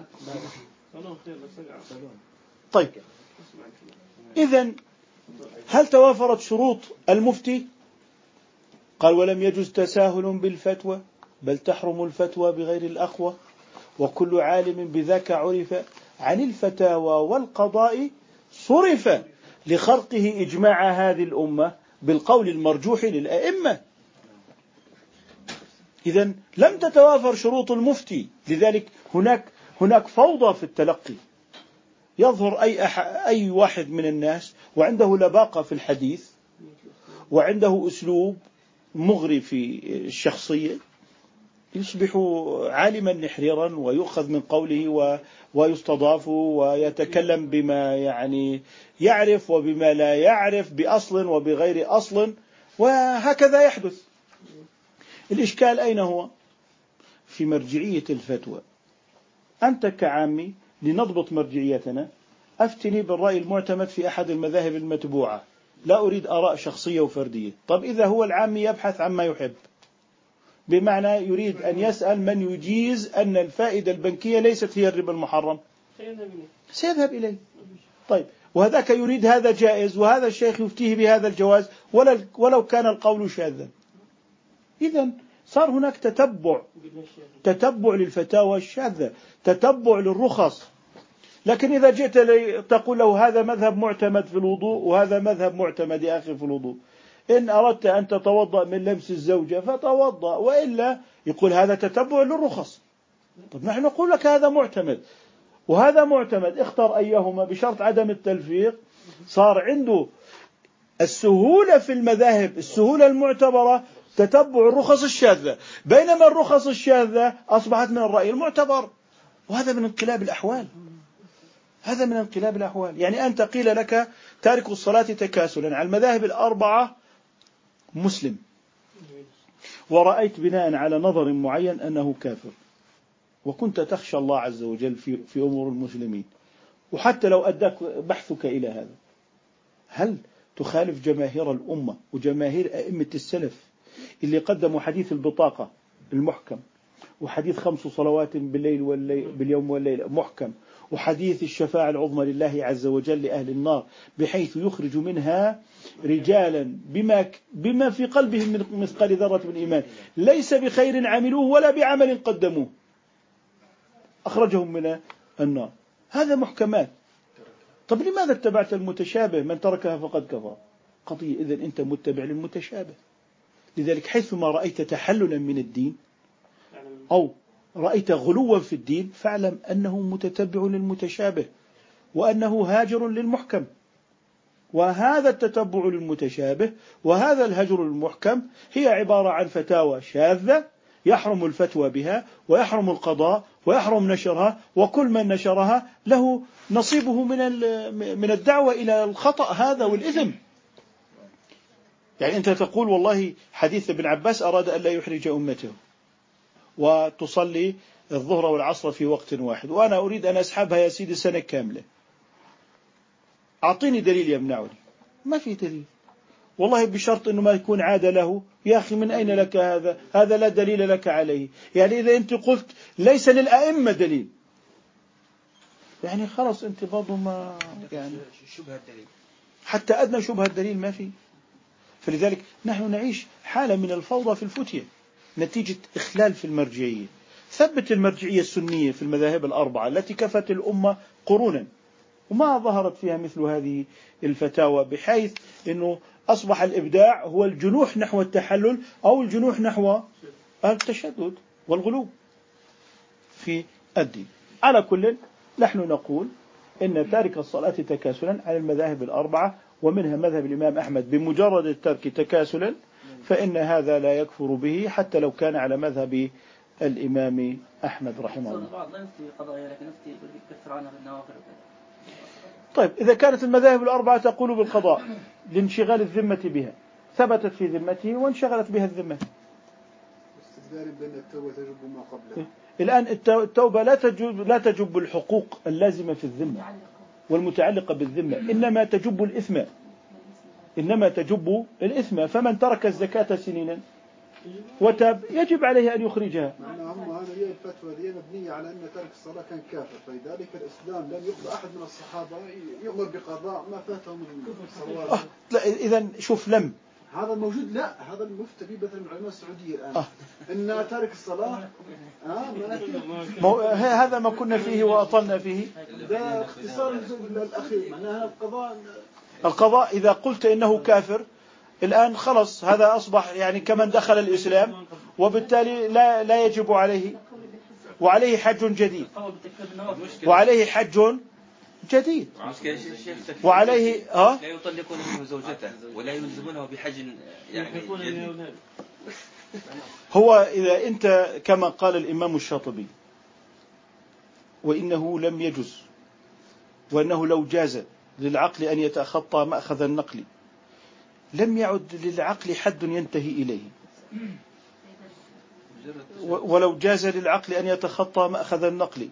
طيب إذن هل توافرت شروط المفتي؟ قال ولم يجوز تساهل بالفتوى بل تحرم الفتوى بغير الأقوى وكل عالم بذاك عرف عن الفتاوى والقضاء صرف لخرقه إجماع هذه الأمة بالقول المرجوح للأئمة. إذن لم تتوافر شروط المفتي، لذلك هناك هناك فوضى في التلقي. يظهر أي أي واحد من الناس وعنده لباقة في الحديث وعنده أسلوب مغري في الشخصية، يصبح عالما نحريرا ويؤخذ من قوله ويستضاف ويتكلم بما يعني يعرف وبما لا يعرف، بأصل وبغير أصل، وهكذا يحدث. الإشكال أين هو؟ في مرجعية الفتوى. أنت كعامي لنضبط مرجعيتنا أفتني بالرأي المعتمد في أحد المذاهب المتبوعة، لا أريد آراء شخصية وفردية. طب إذا هو العامي يبحث عما يحب، بمعنى يريد أن يسأل من يجيز أن الفائدة البنكية ليست هي الربا المحرم، سيذهب إليه. طيب وهذاك يريد هذا جائز وهذا الشيخ يفتيه بهذا الجواز ولو كان القول شاذا. إذن صار هناك تتبع تتبع للفتاوى الشاذة، تتبع للرخص. لكن إذا جئت تقول له هذا مذهب معتمد في الوضوء وهذا مذهب معتمد يا أخي في الوضوء، إن أردت أن تتوضأ من لمس الزوجة فتوضأ، وإلا يقول هذا تتبع للرخص. طب نحن نقول لك هذا معتمد وهذا معتمد، اختر أيهما بشرط عدم التلفيق. صار عنده السهولة في المذاهب، السهولة المعتبرة تتبع الرخص الشاذة، بينما الرخص الشاذة أصبحت من الرأي المعتبر. وهذا من انقلاب الأحوال، هذا من انقلاب الأحوال. يعني أنت قيل لك تارك الصلاة تكاسلا على المذاهب الأربعة مسلم، ورأيت بناء على نظر معين أنه كافر، وكنت تخشى الله عز وجل في, في أمور المسلمين، وحتى لو أداك بحثك إلى هذا، هل تخالف جماهير الأمة وجماهير أئمة السلف اللي قدموا حديث البطاقة المحكم، وحديث خمس صلوات بالليل والليل باليوم والليلة محكم، وحديث الشفاعة العظمى لله عز وجل لأهل النار بحيث يخرج منها رجالا بما, بما في قلبهم من مثقال ذرة من إيمان ليس بخير عملوه ولا بعمل قدموه، أخرجهم من النار. هذا محكمات. طب لماذا اتبعت المتشابه؟ من تركها فقد كفر. قضية إذن أنت متبع للمتشابه. لذلك حيثما رأيت تحللا من الدين أو رأيت غلوا في الدين فاعلم أنه متتبع للمتشابه وأنه هاجر للمحكم. وهذا التتبع للمتشابه وهذا الهجر للمحكم هي عبارة عن فتاوى شاذة يحرم الفتوى بها ويحرم القضاء ويحرم نشرها، وكل من نشرها له نصيبه من من الدعوة إلى الخطأ هذا والإثم. يعني أنت تقول والله حديث ابن عباس أراد أن لا يحرج أمته وتصلي الظهر والعصر في وقت واحد، وأنا أريد أن أسحبها يا سيدي سنة كاملة، أعطيني دليل يمنعني. ما في دليل، والله بشرط أنه ما يكون عادة له. يا أخي من أين لك هذا؟ هذا لا دليل لك عليه. يعني إذا أنت قلت ليس للأئمة دليل، يعني خلاص أنت برضو ما يعني شبه الدليل، حتى أدنى شبه الدليل ما في. فلذلك نحن نعيش حالة من الفوضى في الفتية نتيجة إخلال في المرجعية. ثبت المرجعية السنية في المذاهب الأربعة التي كفت الأمة قرونا وما ظهرت فيها مثل هذه الفتاوى، بحيث أنه أصبح الإبداع هو الجنوح نحو التحلل أو الجنوح نحو التشدد والغلو في الدين. على كل نحن نقول إن تارك الصلاة تكاسلا على المذاهب الأربعة ومنها مذهب الإمام أحمد بمجرد الترك تكاسلا فإن هذا لا يكفر به حتى لو كان على مذهب الإمام أحمد رحمه الله. طيب إذا كانت المذاهب الأربعة تقول بالقضاء لانشغال الذمة بها، ثبتت في ذمته وانشغلت بها الذمة، بأن التوبة تجب ما قبلها. الآن التوبة لا تجب لا تجب الحقوق اللازمة في الذمة. والمتعلقة بالذمة إنما تجب الإثم إنما تجب الإثم. فمن ترك الزكاة سنينا وتاب يجب عليه أن يخرجها. هم هذه هي الفتوى دي مبنية على أن ترك الصلاة كان كافر، فلذلك الإسلام لم يقضى أحد من الصحابة يؤمر بقضاء ما فاته من الصلوات. لا إذن شوف لم هذا الموجود، لا هذا المفتى به مثلا من العلماء السعودية الآن آه. إن تارك الصلاة آه ما هذا ما كنا فيه وأطلنا فيه. ده اختصار الأخير معناها القضاء. القضاء إذا قلت إنه كافر الآن خلص هذا أصبح يعني كمن دخل الإسلام، وبالتالي لا لا يجب عليه، وعليه حج جديد وعليه حج جديد وعليه ها لا يطلقون منه زوجته ولا يلزمونه بحج يعني جديد. هو إذا أنت كما قال الإمام الشاطبي وإنه لم يجز، وأنه لو جاز للعقل أن يتخطى مأخذ النقل لم يعد للعقل حد ينتهي إليه، ولو جاز للعقل أن يتخطى مأخذ النقل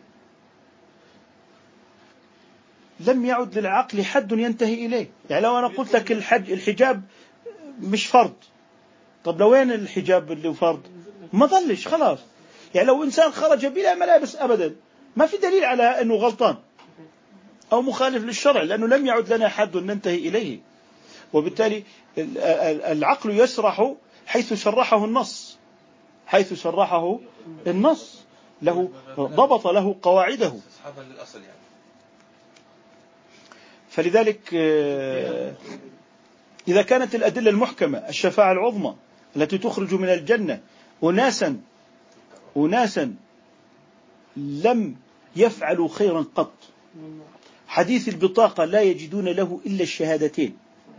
لم يعد للعقل حد ينتهي إليه. يعني لو أنا قلت لك الحج الحجاب مش فرض، طب لو وين الحجاب اللي فرض؟ ما ظلش خلاص. يعني لو إنسان خرج بلا ملابس أبدا ما في دليل على أنه غلطان أو مخالف للشرع، لأنه لم يعد لنا حد ننتهي إليه. وبالتالي العقل يسرح حيث شرحه النص، حيث شرحه النص له ضبط له قواعده. فلذلك إذا كانت الأدلة المحكمة الشفاعة العظمى التي تخرج من الجنة أناسا أناسا لم يفعلوا خيرا قط، حديث البطاقة لا يجدون له إلا الشهادتين،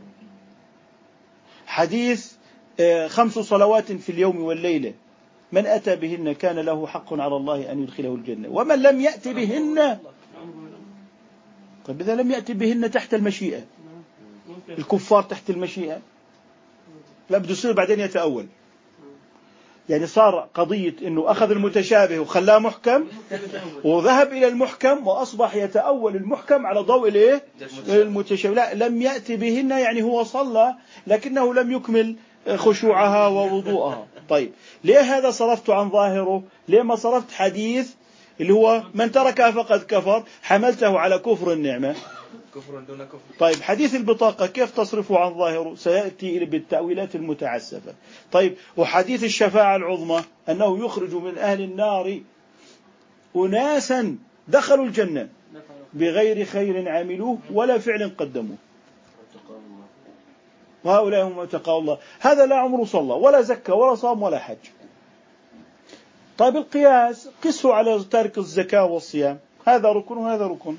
حديث خمس صلوات في اليوم والليلة من أتى بهن كان له حق على الله أن يدخله الجنة، ومن لم يأتي بهن. طيب إذا لم يأتي بهن تحت المشيئة، الكفار تحت المشيئة، لا بده يصير بعدين يتأول. يعني صار قضية أنه أخذ المتشابه وخلاه محكم وذهب إلى المحكم وأصبح يتأول المحكم على ضوء الإيه المتشابه. لا لم يأتي بهن يعني هو صلى لكنه لم يكمل خشوعها ووضوءها. طيب ليه هذا صرفت عن ظاهره؟ ليه ما صرفت حديث اللي هو من تركها فقد كفر حملته على كفر النعمة؟ كفر دون كفر. طيب حديث البطاقة كيف تصرفه عن ظاهره؟ سيأتي بالتأويلات المتعسفة. طيب وحديث الشفاعة العظمى أنه يخرج من أهل النار أناسا دخلوا الجنة بغير خير عملوه ولا فعل قدموه، وهؤلاء هم اتقوا الله. هذا لا عمره صلى ولا زكى ولا صام ولا حج. طيب القياس قسوا على تارك الزكاة والصيام، هذا ركن وهذا ركن.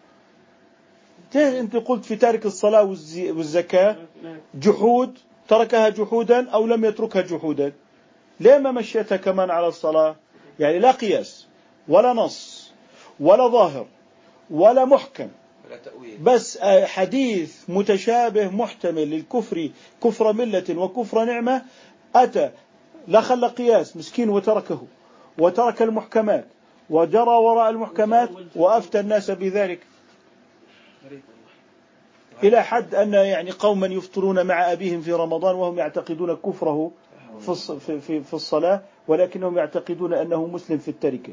أنت قلت في تارك الصلاة والزكاة جحود، تركها جحودا أو لم يتركها جحودا، ليه ما مشيتها كمان على الصلاة؟ يعني لا قياس ولا نص ولا ظاهر ولا محكم، بس حديث متشابه محتمل للكفر، كفر ملة وكفر نعمة، أتى لا خلى قياس مسكين وتركه وترك المحكمات وجرى وراء المحكمات وأفتى الناس بذلك، إلى حد أن يعني قوما يفطرون مع أبيهم في رمضان وهم يعتقدون كفره في في في الصلاة، ولكنهم يعتقدون أنه مسلم في التركة.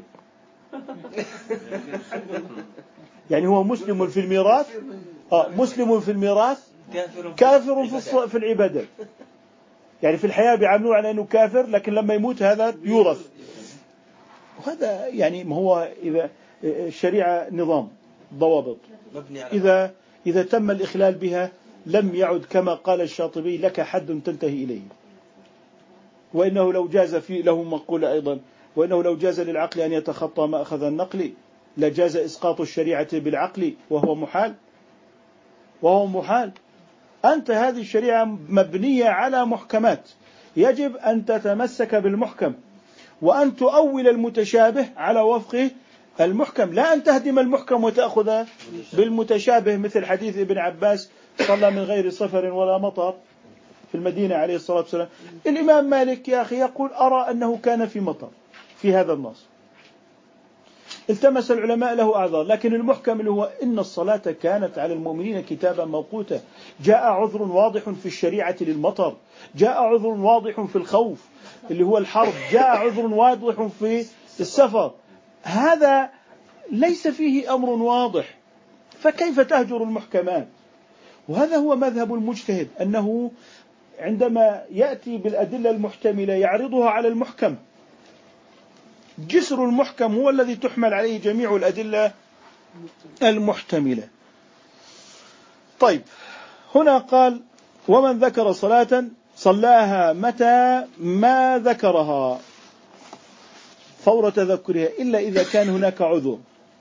يعني هو مسلم في الميراث، آه مسلم في الميراث كافر في في العبادة. يعني في الحياة بيعاملوه على أنه كافر، لكن لما يموت هذا يورث. وهذا يعني ما هو إذا الشريعة نظام ضوابط، إذا إذا تم الإخلال بها لم يعد كما قال الشاطبي لك حد تنتهي إليه. وإنه لو جاز في له مقولة أيضا، وإنه لو جاز للعقل أن يتخطى ما أخذ النقل لجاز إسقاط الشريعة بالعقل وهو محال، وهو محال. أنت هذه الشريعة مبنية على محكمات، يجب أن تتمسك بالمحكم وأن تؤول المتشابه على وفق المحكم، لا أن تهدم المحكم وتأخذ بالمتشابه، مثل حديث ابن عباس صلى من غير سفر ولا مطر في المدينة عليه الصلاة والسلام. الإمام مالك يا أخي يقول أرى أنه كان في مطر في هذا النص. التمس العلماء له أعذار، لكن المحكم اللي هو إن الصلاة كانت على المؤمنين كتابا موقوتا. جاء عذر واضح في الشريعة للمطر، جاء عذر واضح في الخوف اللي هو الحرب، جاء عذر واضح في السفر، هذا ليس فيه أمر واضح، فكيف تهجر المحكمات؟ وهذا هو مذهب المجتهد، أنه عندما يأتي بالأدلة المحتملة يعرضها على المحكم. جسر المحكم هو الذي تحمل عليه جميع الأدلة المحتملة. طيب، هنا قال ومن ذكر صلاة صلاها متى ما ذكرها فور تذكرها إلا إذا كان هناك عذر،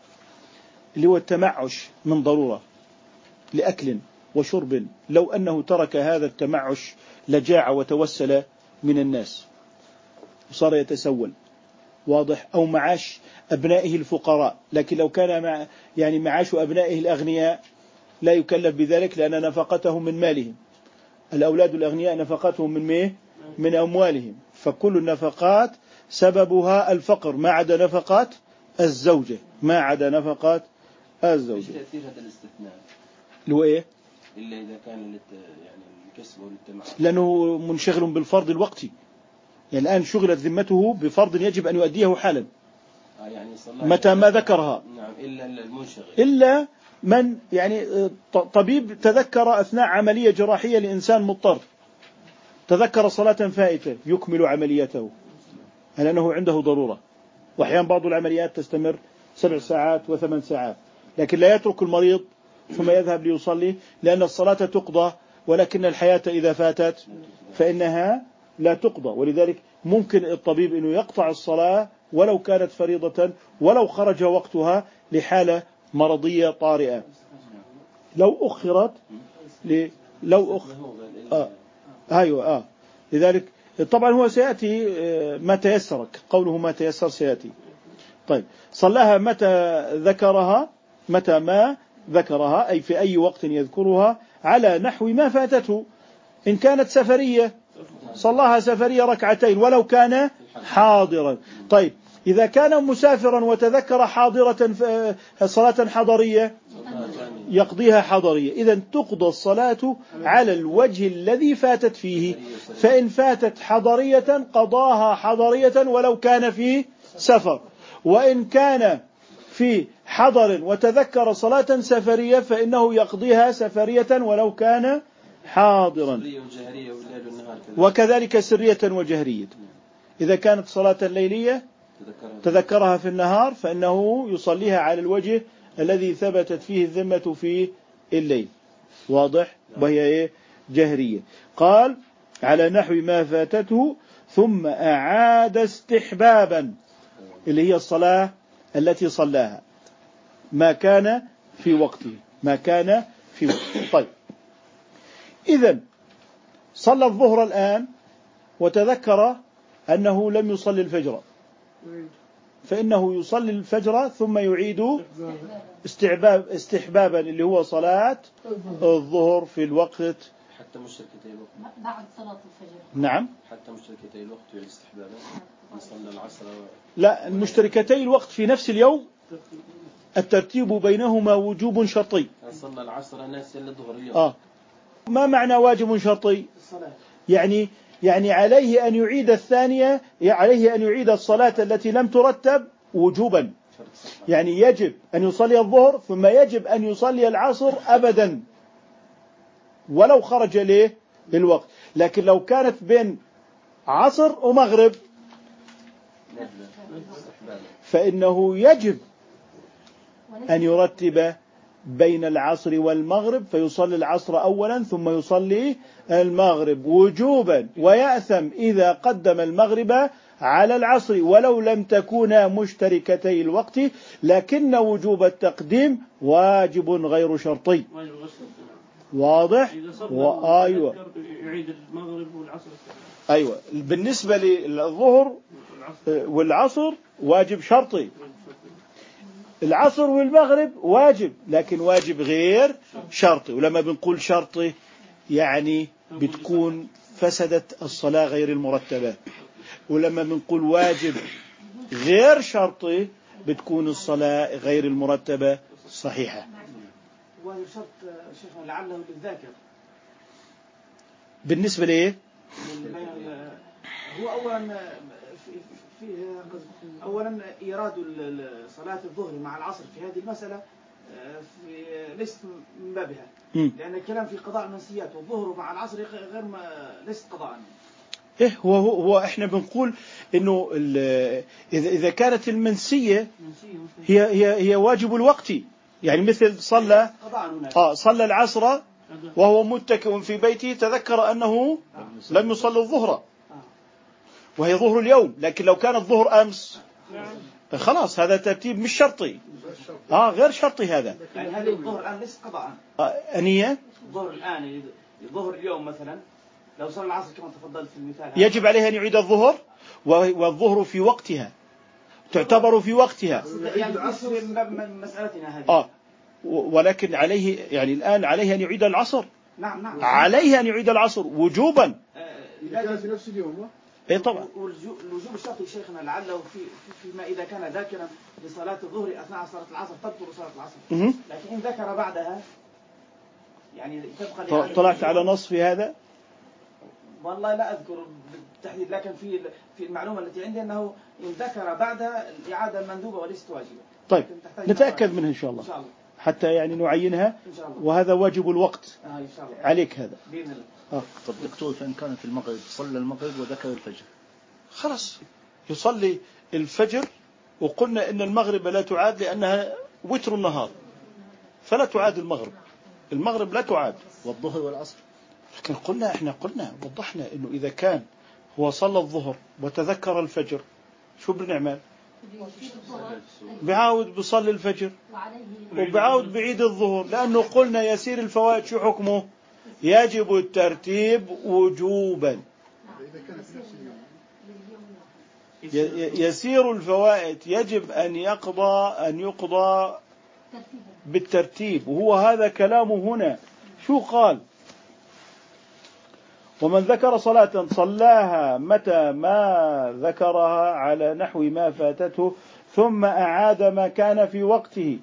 اللي هو التمعش من ضرورة لأكل وشرب، لو أنه ترك هذا التمعش لجاع وتوسل من الناس وصار يتسول، واضح، أو معاش أبنائه الفقراء، لكن لو كان مع يعني معاش أبنائه الأغنياء لا يكلف بذلك لأن نفقتهم من مالهم. الأولاد الأغنياء نفقتهم من ميه؟ من أموالهم، فكل النفقات سببها الفقر ما عدا نفقات الزوجة، ما عدا نفقات الزوجة. تأثير هذا الاستثناء اللي هو إيه؟ إلا إذا كان يعني الكسب والتمعن، لأنه منشغل بالفرض الوقتي، يعني الآن شغلت ذمته بفرض يجب أن يؤديه حالا يعني متى ما ذكرها. نعم، إلا المنشغل، إلا من يعني طبيب تذكر أثناء عملية جراحية لإنسان مضطر، تذكر صلاة فائتة يكمل عمليته لأنه عنده ضرورة، وأحيانا بعض العمليات تستمر سبع ساعات وثمان ساعات، لكن لا يترك المريض ثم يذهب ليصلي، لأن الصلاة تقضى، ولكن الحياة إذا فاتت فإنها لا تقضى. ولذلك ممكن الطبيب أنه يقطع الصلاة ولو كانت فريضة ولو خرج وقتها لحالة مرضية طارئة لو أخرت ل... لو أخ آه. أيوة آه. لذلك طبعا هو سيأتي ما تيسر، قوله ما تيسر سيأتي. طيب، صلاها متى ذكرها، متى ما ذكرها أي في أي وقت يذكرها على نحو ما فاتته. إن كانت سفرية صلاها سفرية ركعتين ولو كان حاضرا. طيب، إذا كان مسافرا وتذكر حاضرة صلاة حضرية يقضيها حضرية. إذن تقضى الصلاة على الوجه الذي فاتت فيه، فإن فاتت حضرية قضاها حضرية ولو كان في سفر، وإن كان في حضر وتذكر صلاة سفرية فإنه يقضيها سفرية ولو كان حاضرا، وكذلك سرية وجهرية. إذا كانت صلاة ليلية تذكرها في النهار فإنه يصليها على الوجه الذي ثبتت فيه الذمة في الليل، واضح، وهي جهرية. قال على نحو ما فاتته ثم أعاد استحبابا، اللي هي الصلاة التي صلاها ما كان في وقته، ما كان في وقته. طيب، إذن صلى الظهر الآن وتذكر أنه لم يصلي الفجر، فإنه يصلي الفجر ثم يعيد استحباب استحبابا اللي هو صلاة الظهر في الوقت حتى مشتركتي الوقت بعد صلاة الفجر. نعم، حتى مشتركتي الوقت يعيد استحبابا يصلي العصر. لا، المشتركتي الوقت في نفس اليوم الترتيب بينهما وجوب شرطي. صلى العصر ناس الظهر اليوم. آه. ما معنى واجب شرطي؟ يعني يعني عليه أن يعيد الثانية، عليه أن يعيد الصلاة التي لم ترتب وجوبا، يعني يجب أن يصلي الظهر ثم يجب أن يصلي العصر أبدا ولو خرج له الوقت. لكن لو كانت بين عصر ومغرب فإنه يجب أن يرتب بين العصر والمغرب، فيصلي العصر أولا ثم يصلي المغرب وجوبا، ويأثم إذا قدم المغرب على العصر ولو لم تكونا مشتركتي الوقت، لكن وجوب التقديم واجب غير شرطي. واضح؟ وآيوه يعيد المغرب والعصر. أيوة، بالنسبة للظهر والعصر واجب شرطي، العصر والمغرب واجب لكن واجب غير شرطي. ولما بنقول شرطي يعني بتكون فسدت الصلاة غير المرتبة، ولما بنقول واجب غير شرطي بتكون الصلاة غير المرتبة صحيحة. ويشرط شيخنا لعله للذاكر. بالنسبة ليه؟ هو أولا فيه أولا إيراد صلاة الظهر مع العصر في هذه المسألة في ليست من بابها، لأن الكلام في قضاء المنسيات، والظهر مع العصر غير ما ليست قضاء. إيه هو هو إحنا بنقول إنه إذا إذا كانت المنسية هي هي هي واجب الوقت، يعني مثل صلى آه صلى العصر وهو متكئ في بيته تذكر أنه لم يصلي الظهر وهي ظهر اليوم، لكن لو كان الظهر أمس خلاص هذا ترتيب مش شرطي. آه غير شرطي هذا. يعني هذه الظهر الآن ليس قضاء. آه أنية. الظهر الآن ظهر اليوم مثلا لو صلى العصر كما تفضلت في المثال يجب عليها أن يعيد الظهر، والظهر في وقتها تعتبر في وقتها. يعني من مسألتنا هذه. آه ولكن عليه يعني الآن عليه أن يعيد العصر. نعم نعم. عليه أن يعيد العصر وجوبا. كان في نفس اليوم. إيه طبعا. والوجوب الشرطي شيخنا لعله في فيما إذا كان ذاكرا لصلاة الظهر أثناء صلاة العصر تبطل صلاة العصر. م- لكن إن ذكر بعدها يعني تبقى. طلعت على نص في هذا. والله لا أذكر بالتحديد، لكن في في المعلومة التي عندي أنه إن ذكر بعدها الإعادة مندوبة وليست واجبة. طيب نتأكد منها إن شاء الله. إن شاء الله. حتى يعني نعينها. إن شاء الله. وهذا واجب الوقت. آه إن شاء الله. عليك هذا. بإذن الله. آه. طب دكتور فإن كانت المغرب صلى المغرب وذكر الفجر خلاص يصلي الفجر، وقلنا إن المغرب لا تعاد لأنها وتر النهار فلا تعاد المغرب. المغرب لا تعاد. والظهر والعصر. لكن قلنا إحنا قلنا وضحنا إنه إذا كان هو صلى الظهر وتذكر الفجر شو بنعمل؟ بعاود بصلي الفجر وبعاود بعيد الظهر، لأنه قلنا يسير الفوائد شو حكمه؟ يجب الترتيب وجوبا. يسير الفوائد يجب أن يقضى أن يقضى بالترتيب، وهو هذا كلامه هنا. شو قال؟ ومن ذكر صلاة صلاها متى ما ذكرها على نحو ما فاتته ثم أعاد ما كان في وقته.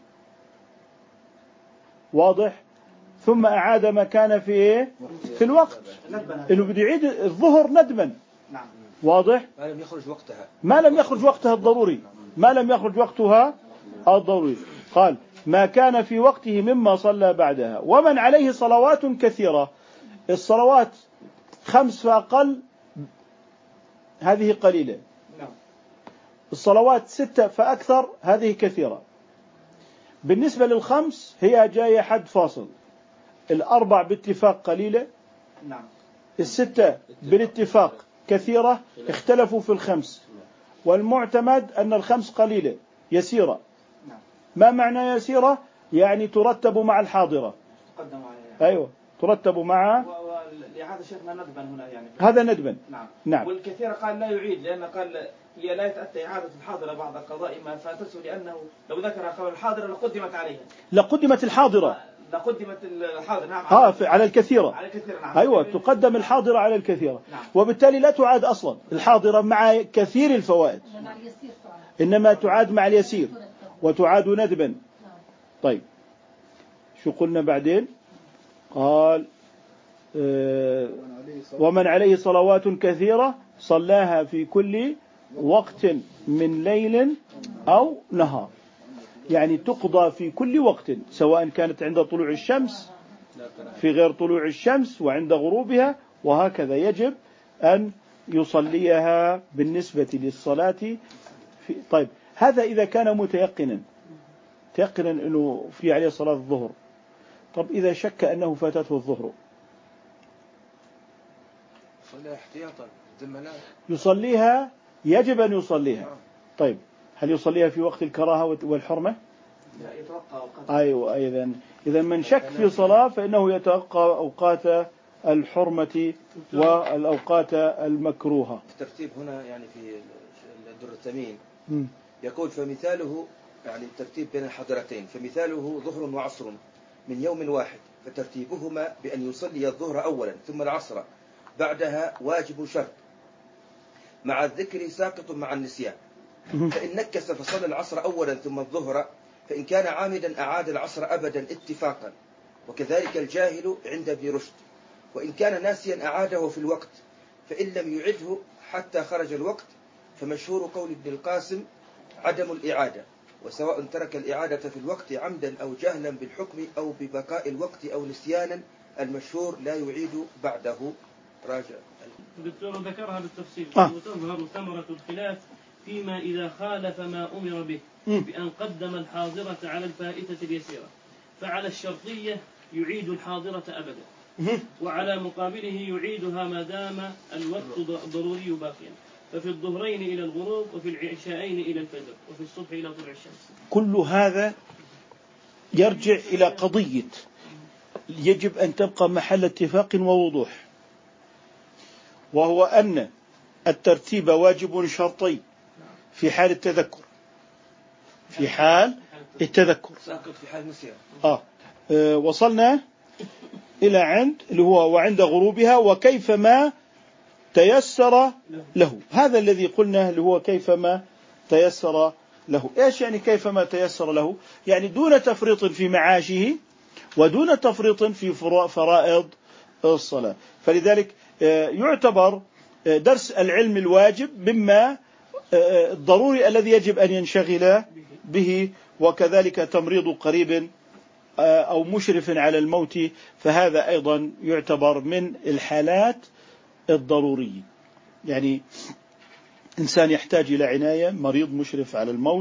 واضح؟ ثم أعاد ما كان في في الوقت، إنه بده يعيد الظهر ندما. واضح؟ ما لم يخرج وقتها. ما لم يخرج وقتها الضروري. ما لم يخرج وقتها الضروري. قال ما كان في وقته مما صلى بعدها. ومن عليه صلوات كثيرة، الصلوات خمس فأقل هذه قليلة، الصلوات ستة فأكثر هذه كثيرة. بالنسبة للخمس هي جاية حد فاصل، الأربع باتفاق قليلة، الستة بالاتفاق كثيرة، اختلفوا في الخمس، والمعتمد أن الخمس قليلة يسيرة. ما معنى يسيرة؟ يعني ترتب مع الحاضرة. أيوة ترتب مع. والإعادة شيخنا ندبا هنا يعني. هذا ندبا. نعم. نعم. والكثير قال لا يعيد، لأن قال هي لا يتأتى إعادة الحاضرة بعد قضاء ما فاتته، لأنه لو ذكر قول الحاضرة لقدمت عليها. لقدمت الحاضرة. لقدمت الحاضرة. نعم. ها على الكثيرة. على الكثيرة. نعم. أيوة تقدم الحاضرة على الكثيرة. نعم. وبالتالي لا تعاد أصلا الحاضرة مع كثير الفوائد، إنما تعاد مع اليسير وتعاد ندبا. طيب شو قلنا بعدين؟ قال آه ومن عليه صلوات كثيرة صلاها في كل وقت من ليل أو نهار، يعني تقضى في كل وقت، سواء كانت عند طلوع الشمس، في غير طلوع الشمس، وعند غروبها، وهكذا يجب أن يصليها بالنسبة للصلاة في. طيب هذا إذا كان متيقنا تيقنا أنه في عليه صلاة الظهر. طب إذا شك أنه فاتته الظهر صلي احتياطا الزملاء يصليها، يجب أن يصليها. طيب هل يصليها في وقت الكراهة والحرمة؟ لا يتوقع أوقات. أيوة إذن إذا من شك في صلاة فإنه يتوقع أوقات الحرمة والأوقات المكروهة. الترتيب هنا يعني في الدر الثمين يقول فمثاله يعني الترتيب بين الحضرتين، فمثاله ظهر وعصر من يوم واحد، فترتيبهما بأن يصلي الظهر أولا ثم العصر بعدها واجب شرط، مع الذكر ساقط مع النسيان. فإن نكس فصلى العصر أولا ثم الظهر، فإن كان عامدا أعاد العصر أبدا اتفاقا، وكذلك الجاهل عند ابن رشد. وإن كان ناسيا أعاده في الوقت، فإن لم يعده حتى خرج الوقت، فمشهور قول ابن القاسم عدم الإعادة، وسواء ترك الإعادة في الوقت عمدا أو جهلا بالحكم أو ببقاء الوقت أو نسيانا، المشهور لا يعيد بعده. راجع. الدكتور ذكرها بالتفصيل. آه. وتظهر ثمرة الخلاف فيما إذا خالف ما أمر به م. بأن قدم الحاضرة على الفائتة اليسيرة، فعلى الشرطية يعيد الحاضرة أبدا، وعلى مقابله يعيدها ما دام الوقت ضروري باقيا، ففي الظهرين إلى الغروب، وفي العشاءين إلى الفجر، وفي الصبح إلى طلوع الشمس. كل هذا يرجع إلى قضية يجب أن تبقى محل اتفاق ووضوح، وهو أن الترتيب واجب شرطي في حال التذكر، في حال التذكر ساقط في حال نسيان. آه. آه وصلنا إلى عند اللي هو وعند غروبها وكيفما تيسر له. هذا الذي قلنا اللي هو كيفما تيسر له. إيش يعني كيفما تيسر له؟ يعني دون تفريط في معاشه ودون تفريط في فرائض الصلاة. فلذلك يعتبر درس العلم الواجب مما الضروري الذي يجب أن ينشغل به، وكذلك تمريض قريب أو مشرف على الموت، فهذا أيضا يعتبر من الحالات الضرورية. يعني إنسان يحتاج إلى عناية، مريض مشرف على الموت،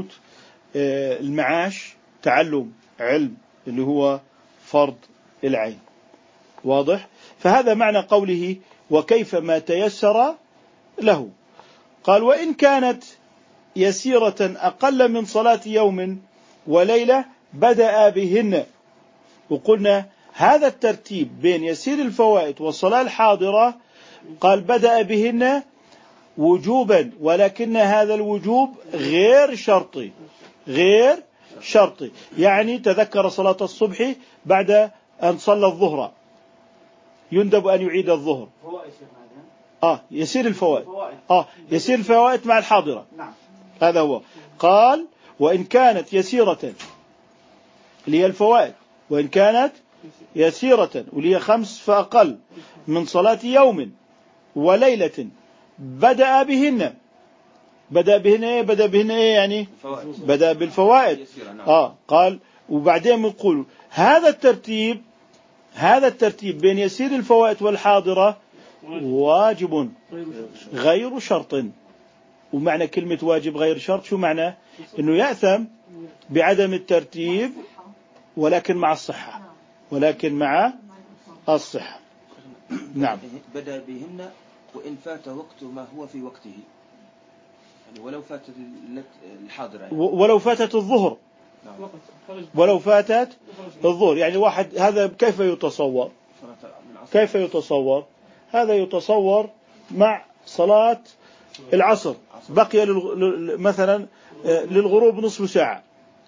المعاش، تعلم علم اللي هو فرض العين. واضح؟ فهذا معنى قوله وكيف ما تيسر له. قال وإن كانت يسيرة أقل من صلاة يوم وليلة بدأ بهن. وقلنا هذا الترتيب بين يسير الفوائد والصلاة الحاضرة، قال بدأ بهن وجوبا، ولكن هذا الوجوب غير شرطي، غير شرطي. يعني تذكر صلاة الصبح بعد أن صلى الظهر، يندب أن يعيد الظهر. آه يسير الفوائد. آه يسير الفوائد مع الحاضرة. نعم. هذا هو. قال وإن كانت يسيرة اللي هي الفوائد، وإن كانت يسيرة واللي هي خمس فأقل من صلاة يوم وليلة بدأ بهن. بدأ بهن إيه؟ بدأ بهن إيه يعني؟ بدأ بالفوائد. آه قال وبعدين نقول هذا الترتيب، هذا الترتيب بين يسير الفوائد والحاضرة واجب غير شرط. ومعنى كلمة واجب غير شرط شو معنى؟ إنه يأثم بعدم الترتيب ولكن مع الصحة، ولكن مع الصحة. نعم. بدأ بهن وإن فات وقت ما هو في وقته، يعني ولو فاتت الحاضرة يعني. ولو فاتت الظهر، ولو فاتت الظهر. يعني واحد هذا كيف يتصور؟ كيف يتصور؟ هذا يتصور مع صلاة العصر بقي مثلا للغروب نصف ساعة،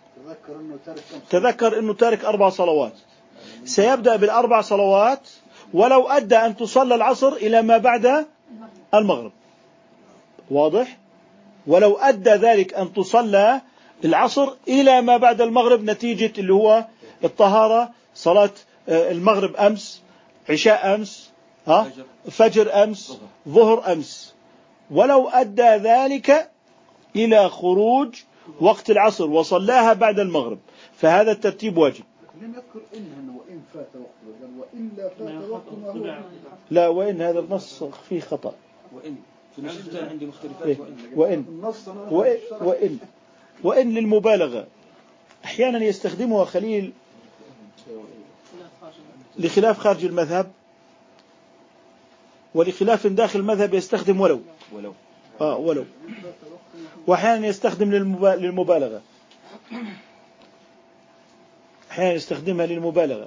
تذكر أنه تارك أربع صلوات، سيبدأ بالأربع صلوات ولو أدى أن تصلى العصر إلى ما بعد المغرب. واضح؟ ولو أدى ذلك أن تصلى العصر إلى ما بعد المغرب نتيجة اللي هو الطهارة، صلاة المغرب أمس، عشاء أمس، ها؟ فجر أمس، ظهر أمس، ولو أدى ذلك إلى خروج وقت العصر وصلاها بعد المغرب، فهذا الترتيب واجب. لم يذكر إن وإن فات وقته، وإلا فات وقت ما هو. لا، وإن هذا النص فيه خطأ. وإن في نسختان عندي مختلفات. وإن وإن وإن وإن للمبالغة. أحيانا يستخدمها خليل لخلاف خارج المذهب، ولخلاف داخل المذهب يستخدم ولو ولو آه ولو وأحيانا يستخدم للمبالغة، أحيانا يستخدمها للمبالغة.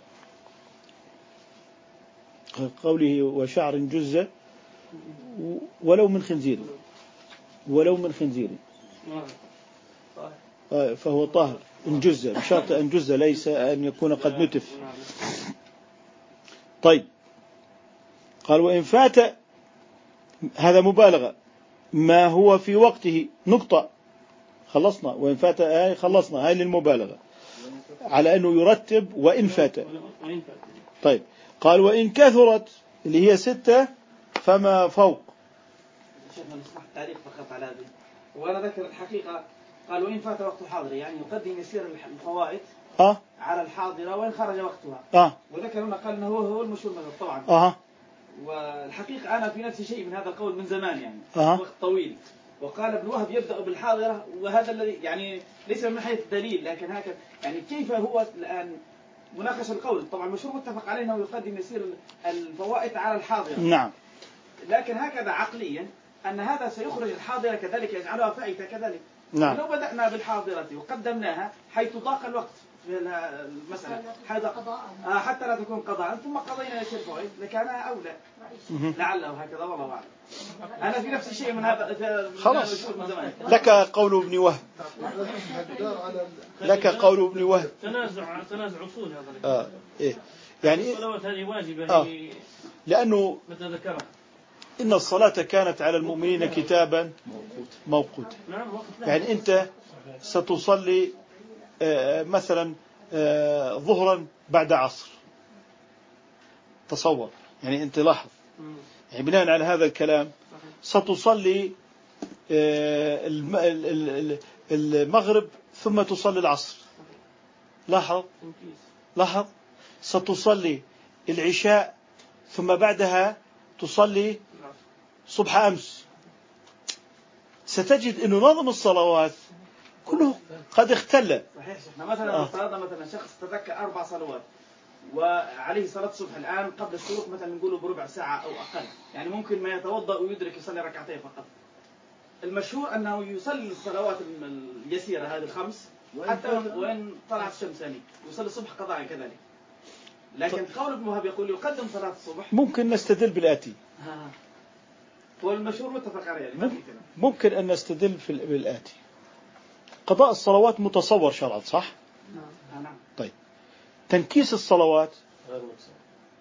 قوله وشعر جزة ولو من خنزير، ولو من خنزير آه فهو طاهر إن جزة، بشرط أن جزة ليس أن يكون قد نتف. طيب قال وإن فات، هذا مبالغة، ما هو في وقته نقطة، خلصنا وإن فات هاي خلصنا، هاي للمبالغة على أنه يرتب وإن فات. طيب قال وإن كثرت اللي هي ستة فما فوق. شيخنا نسمح التعليق فقط على هذه، وأنا ذكر الحقيقة قال وإن فات وقت حاضر، يعني يقدم يسير الفوائد أه؟ على الحاضرة وإن خرج وقتها. أه؟ وذكر هنا قال أنه هو هو المشهور منه طبعا. أه؟ والحقيقة أنا في نفسي شيء من هذا القول من زمان يعني أه؟ وقت طويل. وقال ابن وهب يبدأ بالحاضرة، وهذا الذي يعني ليس من حيث الدليل لكن هكذا يعني كيف هو الآن مناقش القول. طبعا مشهور متفق عليه أنه يقدم يسير الفوائد على الحاضرة. نعم. لكن هكذا عقليا أن هذا سيخرج الحاضرة كذلك يجعلها فائتة كذلك. نعم. لو بدأنا بالحاضرة وقدمناها حيث ضاق الوقت في المسألة آه حتى لا تكون قضاء ثم قضينا يسير فوائد لكان أولى لعله هكذا والله أعلم. أنا في نفس الشيء من هذا خلاص. لك قول ابن وهب لك قول ابن وهب تنازع تنازع أصول هذا. آه. إيه. يعني الصلوات هذه واجبة. آه. لأنه متى ذكرها إن الصلاة كانت على المؤمنين كتابا موقوتا. يعني أنت ستصلي آه مثلا آه ظهرا بعد عصر، تصور يعني أنت لاحظ يعني بناء على هذا الكلام ستصلي آه المغرب ثم تصلي العصر. لاحظ لاحظ ستصلي العشاء ثم بعدها تصلي صبح أمس. ستجد أنه نظم الصلوات كله قد اختل. صحيح شيخنا. مثلا آه. فرضنا مثلا شخص تذكر أربع صلوات وعليه صلاة الصبح الآن قبل الشروق مثلا نقوله بربع ساعة أو أقل، يعني ممكن ما يتوضأ ويدرك يصلي ركعتين فقط. المشهور أنه يصلي الصلوات اليسيرة هذه الخمس حتى وإن طلعت الشمس يعني يصلي الصبح قضاء كذلك. لكن قول ابن وهب يقول يقدم صلاة الصبح. ممكن نستدل بالآتي. ها. هو المشهور متفق عليه يعني. ممكن أن نستدل في بالآتي. قضاء الصلوات متصور شرعا صح؟ نعم. طيب تنكيس الصلوات غير متصور.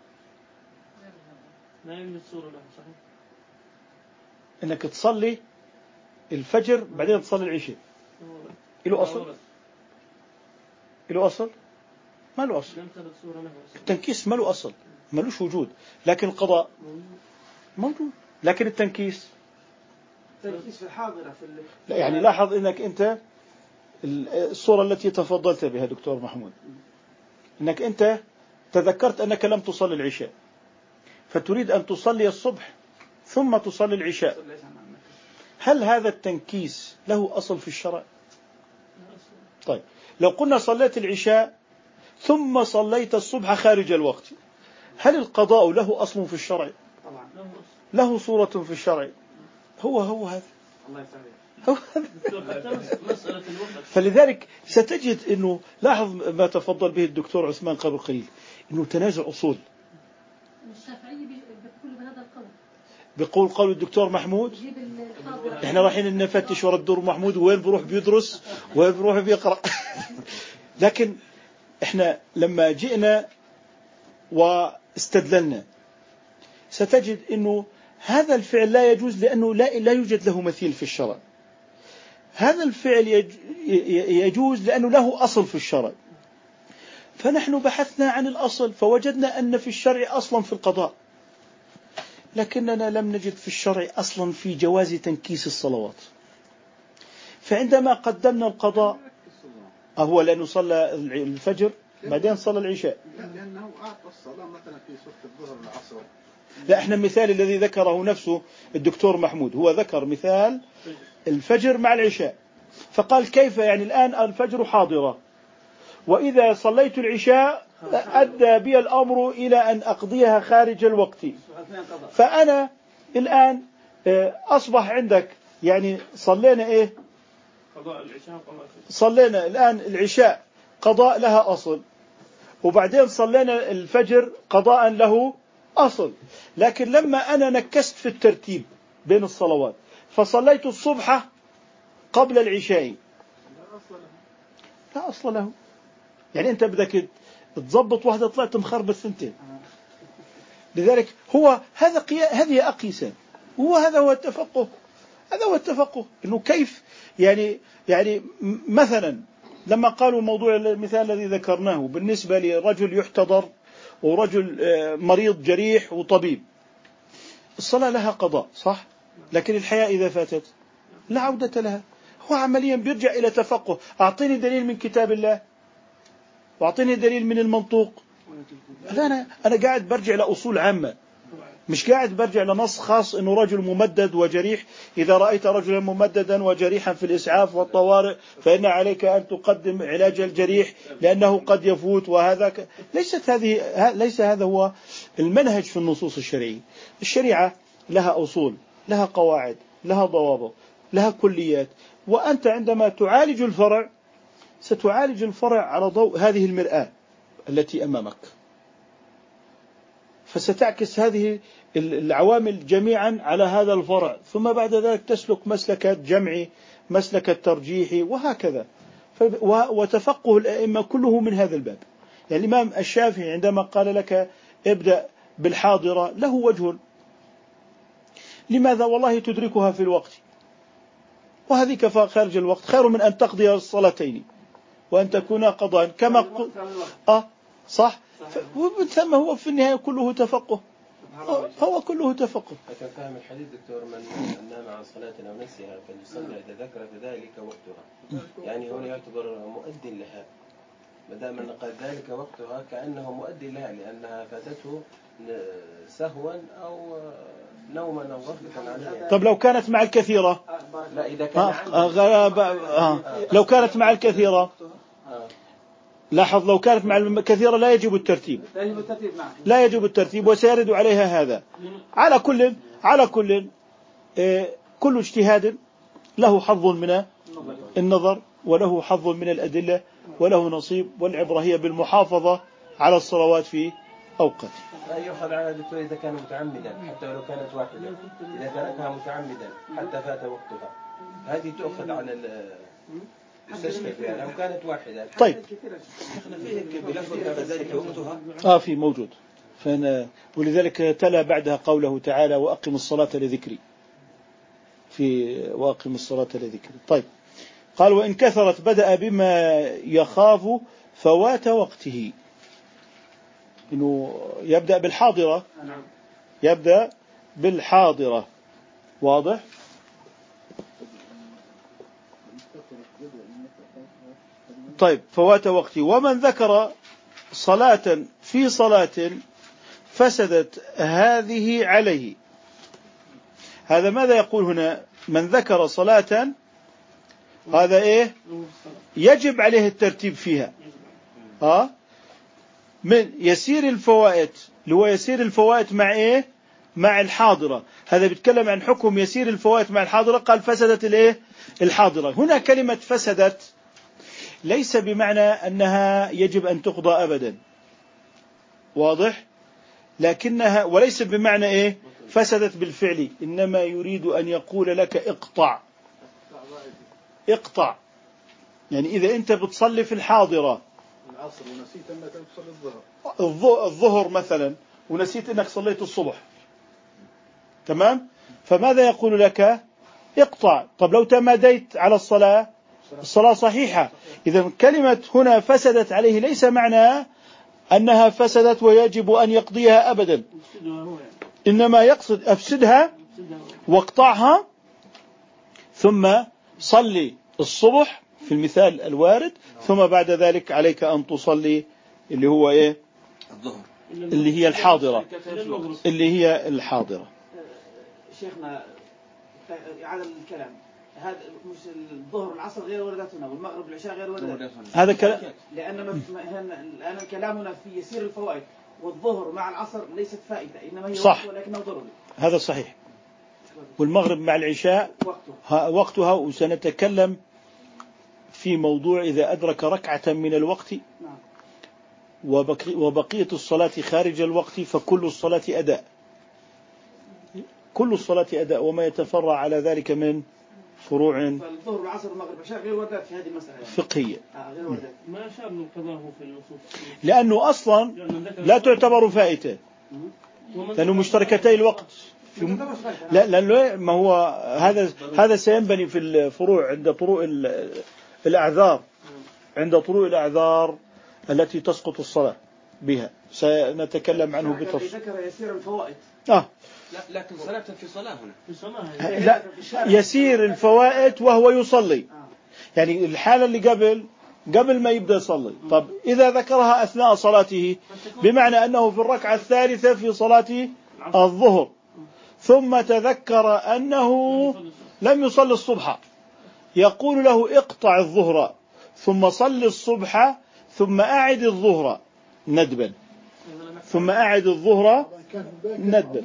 لا يوجد صورة له صحيح. إنك تصلي الفجر بعدين تصلي العشاء. له أصل؟ له أصل؟ ما له أصل. التنكيس ما له أصل، ما لهش وجود، لكن القضاء موجود. لكن التنكيس التنكيس في الحاضرة في لا. يعني لاحظ إنك أنت الصورة التي تفضلت بها دكتور محمود، إنك أنت تذكرت أنك لم تصلي العشاء فتريد أن تصلي الصبح ثم تصلي العشاء. هل هذا التنكيس له أصل في الشرع؟ طيب لو قلنا صليت العشاء ثم صليت الصبح خارج الوقت، هل القضاء له أصل في الشرع؟ طبعا له صورة في الشرع. هو هو هذا الله يسعدك. فلذلك ستجد أنه لاحظ ما تفضل به الدكتور عثمان قبل قليل، أنه تنازع أصول. الشافعي بيقول بهذا القول، بيقول قول الدكتور محمود. احنا رايحين نفتش ورا الدكتور محمود وين بروح بيدرس وين بروح بيقرأ. لكن احنا لما جئنا واستدللنا ستجد أنه هذا الفعل لا يجوز لأنه لا, لا يوجد له مثيل في الشرع. هذا الفعل يجوز لأنه له أصل في الشرع. فنحن بحثنا عن الأصل فوجدنا أن في الشرع أصلا في القضاء، لكننا لم نجد في الشرع أصلا في جواز تنكيس الصلوات. فعندما قدمنا القضاء هو لأنه صلى الفجر بعدين صلى العشاء، لأنه أعطى الصلاة مثلا في وقت الظهر والعصر. لا احنا المثال الذي ذكره نفسه الدكتور محمود هو ذكر مثال الفجر مع العشاء، فقال كيف يعني الآن الفجر حاضرة وإذا صليت العشاء أدى بي الأمر إلى أن أقضيها خارج الوقت. فأنا الآن أصبح عندك يعني صلينا إيه؟ صلينا الآن العشاء قضاء لها أصل، وبعدين صلينا الفجر قضاء له أصل. لكن لما أنا نكست في الترتيب بين الصلوات فصليت الصبح قبل العشاء لا أصل له. يعني أنت بدك تضبط واحدة طلعت مخربة ثنتين. لذلك هو هذا قيا... هذه أقيسة، هو هذا هو التفقه هذا هو التفقه. إنه كيف يعني يعني مثلا لما قالوا موضوع المثال الذي ذكرناه بالنسبة لرجل يحتضر ورجل مريض جريح وطبيب، الصلاة لها قضاء صح، لكن الحياة إذا فاتت لا عودة لها. هو عمليا بيرجع إلى تفقه. أعطيني دليل من كتاب الله وأعطيني دليل من المنطوق. أنا أنا قاعد برجع لأصول عامة، مش قاعد برجع لنص خاص إنه رجل ممدد وجريح. إذا رأيت رجلا ممددا وجريحا في الإسعاف والطوارئ فإن عليك أن تقدم علاج الجريح لأنه قد يفوت. وهذا ك... ليست هذه ليس هذا هو المنهج في النصوص الشرعية. الشريعة لها أصول، لها قواعد، لها ضوابط، لها كليات. وأنت عندما تعالج الفرع ستعالج الفرع على ضوء هذه المرآة التي أمامك، فستعكس هذه العوامل جميعا على هذا الفرع، ثم بعد ذلك تسلك مسلك الجمع، مسلك الترجيح، وهكذا. وتفقه الأئمة كله من هذا الباب. يعني الإمام الشافعي عندما قال لك ابدأ بالحاضرة له وجه. لماذا؟ والله تدركها في الوقت، وهذه كفاء خارج الوقت خير من أن تقضي الصلاتين وأن تكون قضاء كما قلت. آه صح. ومن ثم هو في النهاية كله تفقه، هو كله تفقه. لكن فهم الحديث دكتور من نام عن صلاة أو نسيها فليصلي إذا ذكر ذلك وقتها، يعني هنا يعتبر مؤد لها ما دام أن قال ذلك وقتها كأنه مؤد لها لأنها فاتته سهوا أو نوما أو غفلة عنها. طب لو كانت مع الكثيرة؟ لا إذا كان آه آه لو كانت مع الكثيرة آه. لاحظ لو كانت مع الكثيرة لا يجب الترتيب، لا يجب الترتيب وسيرد عليها هذا. على كل على كل آه كل اجتهاد له حظ من النظر وله حظ من الأدلة وله نصيب، والعبرة هي بالمحافظة على الصلوات في أوقات. لا يؤخذ على دكتور إذا كان متعمدا حتى ولو كانت واحدة، إذا تركها متعمدا حتى فات وقتها هذه تؤخذ على المستشفى فيها لو كانت واحدة. طيب ذلك وقتها آه في موجود فأنا ولذلك تلا بعدها قوله تعالى وأقم الصلاة لذكري، في وأقم الصلاة لذكري. طيب قال وإن كثرت بدأ بما يخاف فوات وقته، إنه يبدأ بالحاضرة، يبدأ بالحاضرة. واضح؟ طيب فوات وقته. ومن ذكر صلاة في صلاة فسدت هذه عليه. هذا ماذا يقول هنا؟ من ذكر صلاة هذا إيه يجب عليه الترتيب فيها آه من يسير الفوائد، اللي هو يسير الفوائد مع إيه مع الحاضرة. هذا بيتكلم عن حكم يسير الفوائد مع الحاضرة. قال فسدت الإيه الحاضرة. هنا كلمة فسدت ليس بمعنى أنها يجب أن تقضى أبدا، واضح؟ لكنها وليس بمعنى إيه فسدت بالفعل، إنما يريد أن يقول لك اقطع اقطع. يعني إذا أنت بتصلي في الحاضرة العصر ونسيت أنك تصلي الظهر الظهر مثلا ونسيت أنك صليت الصبح، تمام؟ فماذا يقول لك؟ اقطع. طب لو تماديت على الصلاة الصلاة صحيحة. إذا كلمة هنا فسدت عليه ليس معنى أنها فسدت ويجب أن يقضيها أبدا، إنما يقصد أفسدها واقطعها ثم صلي الصبح في المثال الوارد، ثم بعد ذلك عليك أن تصلي اللي هو إيه الظهر اللي هي الحاضرة اللي هي الحاضرة. شيخنا إعادة الكلام، هذا مش الظهر العصر غير وردت هنا والمغرب والعشاء غير وردت هذا كلام، لأن الآن كلامنا في يسير الفوائد، والظهر مع العصر ليست فائدة إنما هي صح. وقت ولكنه ضروري. هذا صحيح. والمغرب مع العشاء وقتها. وسنتكلم في موضوع إذا أدرك ركعة من الوقت وبقية الصلاة خارج الوقت فكل الصلاة أداء، كل الصلاة أداء، وما يتفرع على ذلك من فروع فالظهر والعصر والمغرب والعشاء غير وردت في هذه المسألة يعني. فقهية. آه غير وردت. ما شاء الله قضاه في النصوص لأنه أصلا لا تعتبر فائتة لأنه مشتركتي الوقت لا لا ما هو هذا هذا سينبني في الفروع عند طرق الأعذار، عند طرق الأعذار التي تسقط الصلاة بها سنتكلم عنه بتفصيل. ذكر يسير الفوائد. آه لا لكن صلاة في صلاة هنا. في صلاة. لا يسير الفوائد وهو يصلي، يعني الحالة اللي قبل قبل ما يبدأ يصلي. طب إذا ذكرها أثناء صلاته بمعنى أنه في الركعة الثالثة في صلاة الظهر ثم تذكر أنه لم يصلي الصبح، يقول له اقطع الظهر ثم صل الصبح ثم أعد الظهر ندبا، ثم أعد الظهر ندبا.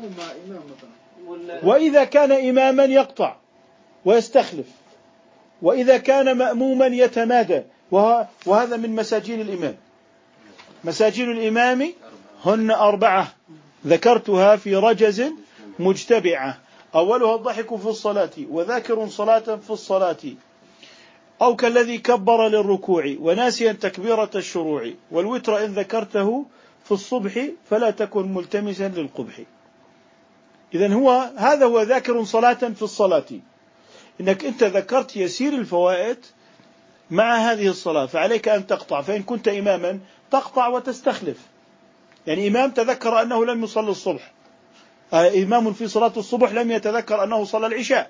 وإذا كان إماما يقطع ويستخلف، وإذا كان مأموما يتمادى، وهذا من مساجين الإمام. مساجين الإمام هن أربعة ذكرتها في رجز مجتبعة، أولها الضحك في الصلاة وذاكر صلاة في الصلاة، أو كالذي كبر للركوع وناسيا تكبيرة الشروع، والوتر إن ذكرته في الصبح فلا تكن ملتمسا للقبح. إذن هو هذا هو ذاكر صلاة في الصلاة، إنك أنت ذكرت يسير الفوائد مع هذه الصلاة فعليك أن تقطع، فإن كنت إماما تقطع وتستخلف. يعني إمام تذكر أنه لم يصلي الصبح، إمام في صلاة الصبح لم يتذكر أنه صلى العشاء،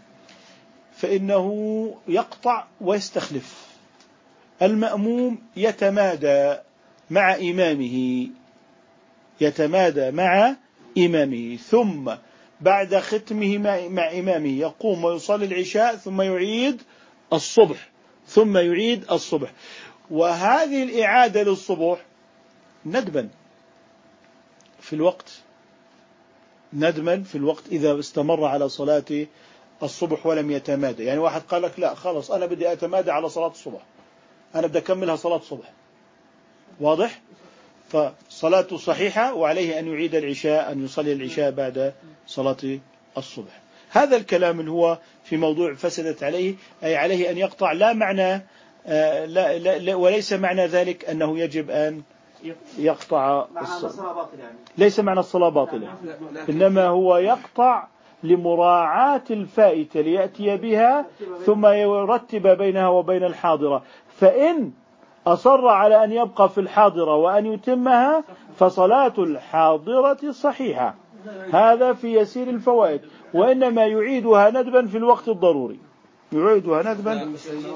فإنه يقطع ويستخلف. المأموم يتمادى مع إمامه، يتمادى مع إمامه، ثم بعد ختمه مع إمامه يقوم ويصلي العشاء ثم يعيد الصبح ثم يعيد الصبح. وهذه الإعادة للصبح ندبا في الوقت، ندما في الوقت إذا استمر على صلاة الصبح ولم يتمادى. يعني واحد قال لك لا خلاص أنا بدي أتمادى على صلاة الصبح، أنا بدي أكملها صلاة الصبح، واضح؟ فصلاته صحيحة وعليه أن يعيد العشاء، أن يصلي العشاء بعد صلاة الصبح. هذا الكلام اللي هو في موضوع فسدت عليه، أي عليه أن يقطع، لا معنى لا لا لا وليس معنى ذلك أنه يجب أن يقطع الصلاة، ليس معنى الصلاة باطلة، إنما هو يقطع لمراعاة الفائتة ليأتي بها ثم يرتب بينها وبين الحاضرة. فإن أصر على أن يبقى في الحاضرة وأن يتمها فصلاة الحاضرة صحيحة، هذا في يسير الفوائد، وإنما يعيدها ندبا في الوقت الضروري، يعيدها ندبا.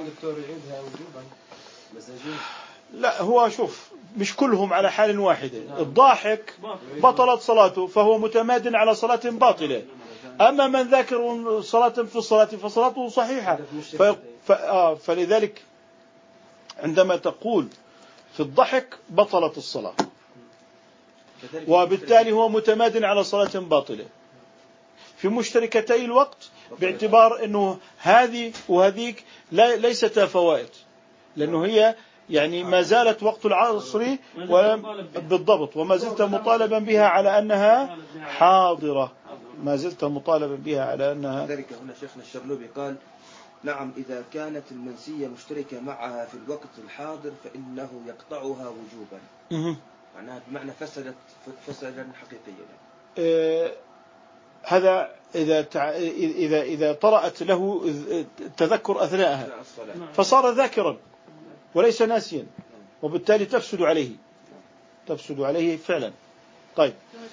لا هو شوف مش كلهم على حال واحدة. الضاحك بطلت صلاته فهو متماد على صلاة باطلة، أما من ذاكر صلاة في الصلاة فصلاته صحيحة. ف... ف... آه فلذلك عندما تقول في الضحك بطلت الصلاة وبالتالي هو متماد على صلاة باطلة. في مشتركتي الوقت باعتبار أنه هذه وهذيك ليست فوائد، لأنه هي يعني ما زالت وقت العصر بالضبط، وما زلت مطالبا بها على أنها حاضرة، ما زلت مطالبا بها على أنها. ذلك هنا شيخنا الشرلوبي قال نعم إذا كانت المنسية مشتركة معها في الوقت الحاضر فإنه يقطعها وجوبا، معناها بمعنى فسدت فسدا حقيقيا. آه هذا إذا تع... إذا إذا طرأت له التذكر أثناءها فصار ذاكرا وليس ناسيا، وبالتالي تفسد عليه تفسد عليه فعلا. طيب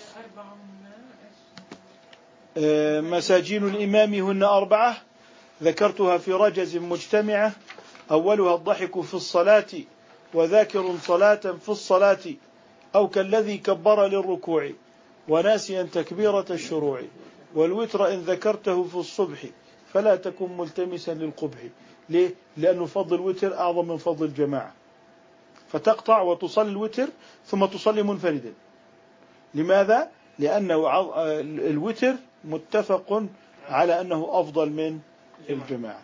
آه مساجين الإمام هن أربعة ذكرتها في رجز مجتمعة، أولها الضحك في الصلاة وذاكر صلاة في الصلاة، أو كالذي كبر للركوع وناسيا تكبيرة الشروع، والوتر إن ذكرته في الصبح فلا تكن ملتمسا للقبح. ليه؟ لأنه فضل الوتر أعظم من فضل الجماعة، فتقطع وتصلي الوتر ثم تصلي منفردا. لماذا؟ لأن الوتر متفق على أنه أفضل من الجماعة،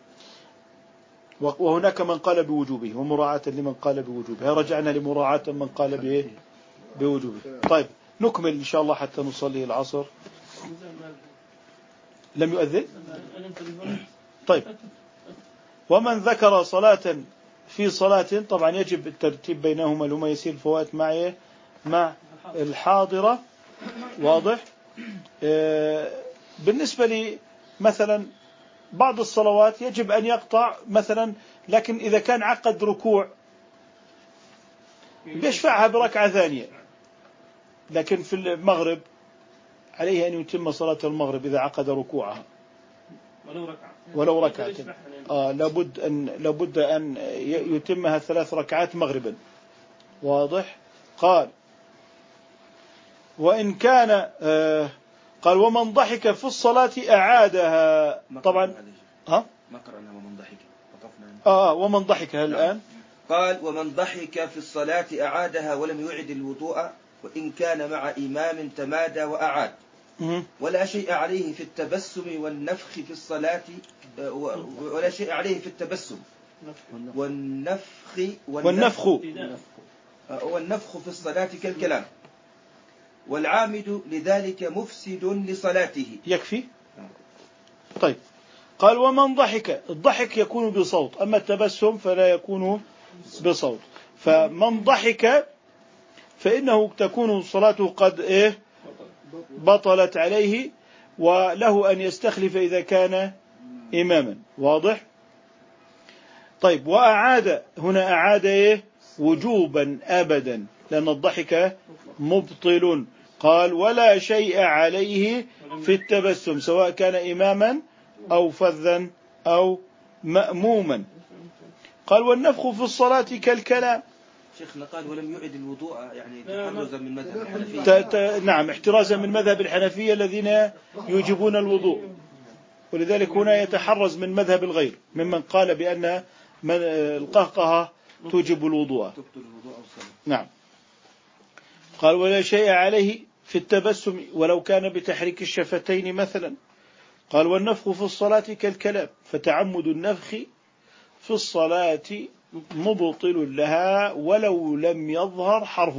وهناك من قال بوجوبه ومراعاة لمن قال بوجوبه، رجعنا لمراعاة من قال به بوجوبه. طيب نكمل إن شاء الله حتى نصلي العصر. لم يؤذن؟ طيب ومن ذكر صلاة في صلاة، طبعا يجب الترتيب بينهما لما يسير الفوائد معي مع الحاضرة، واضح؟ بالنسبة لي مثلا بعض الصلوات يجب أن يقطع مثلا، لكن إذا كان عقد ركوع بيشفعها بركعة ثانية. لكن في المغرب عليه أن يتم صلاة المغرب إذا عقد ركوعها ولو ركعة ولو ركعة آه لابد أن لابد أن يتمها ثلاث ركعات مغربا. واضح؟ قال وإن كان آه قال ومن ضحك في الصلاة أعادها. طبعا ها ما قرأنا ومن ضحك وقفنا آه ومن ضحك الآن. قال ومن ضحك في الصلاة أعادها ولم يعد الوضوء وإن كان مع إمام تمادى وأعاد ولا شيء عليه في التبسم والنفخ في الصلاة ولا شيء عليه في التبسم والنفخ والنفخ والنفخ في الصلاة كالكلام والعامد لذلك مفسد لصلاته. يكفي. طيب قال ومن ضحك، الضحك يكون بصوت، أما التبسم فلا يكون بصوت. فمن ضحك فإنه تكون صلاته قد إيه بطلت عليه، وله أن يستخلف إذا كان إماما. واضح؟ طيب وأعاد هنا أعاد إيه وجوبا أبدا، لأن الضحك مبطل. قال ولا شيء عليه في التبسم سواء كان إماما أو فذا أو مأموما. قال والنفخ في الصلاة كالكلام. شيخنا قال ولم يعد الوضوء يعني تحرزا من مذهب الحنفية. نعم احترازا من مذهب الحنفية الذين يوجبون الوضوء، ولذلك هنا يتحرز من مذهب الغير ممن قال بأن من القهقهة توجب الوضوء. نعم. قال ولا شيء عليه في التبسم ولو كان بتحريك الشفتين مثلا. قال والنفخ في الصلاة كالكلام، فتعمد النفخ في الصلاة مبطل لها ولو لم يظهر حرف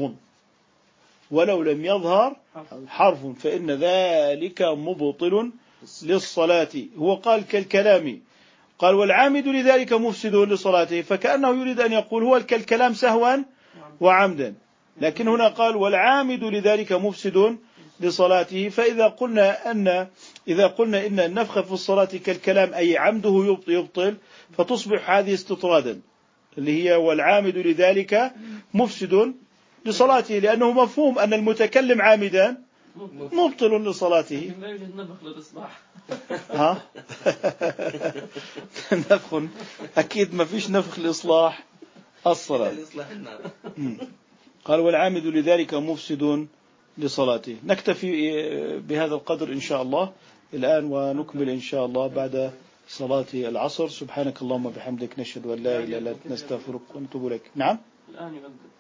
ولو لم يظهر حرف فإن ذلك مبطل للصلاة. هو قال كالكلام. قال والعامد لذلك مفسد لصلاته، فكأنه يريد أن يقول هو كالكلام سهوا وعمدا، لكن هنا قال والعامد لذلك مفسد لصلاته. فإذا قلنا أن إذا قلنا إن النفخ في الصلاة كالكلام أي عمده يبطل، فتصبح هذه استطرادا اللي هي والعامد لذلك مفسد لصلاته، لأنه مفهوم أن المتكلم عامدا مبطل لصلاته. لا يوجد نفخ للإصلاح. ها نفخ أكيد ما فيش نفخ لإصلاح الصلاة. قال والعامد لذلك مفسد لصلاته. نكتفي بهذا القدر إن شاء الله الآن، ونكمل إن شاء الله بعد صلاة العصر. سبحانك اللهم وبحمدك نشهد أن لا إله إلا أنت نستغفرك ونتوب إليك. نعم. الآن يؤذن.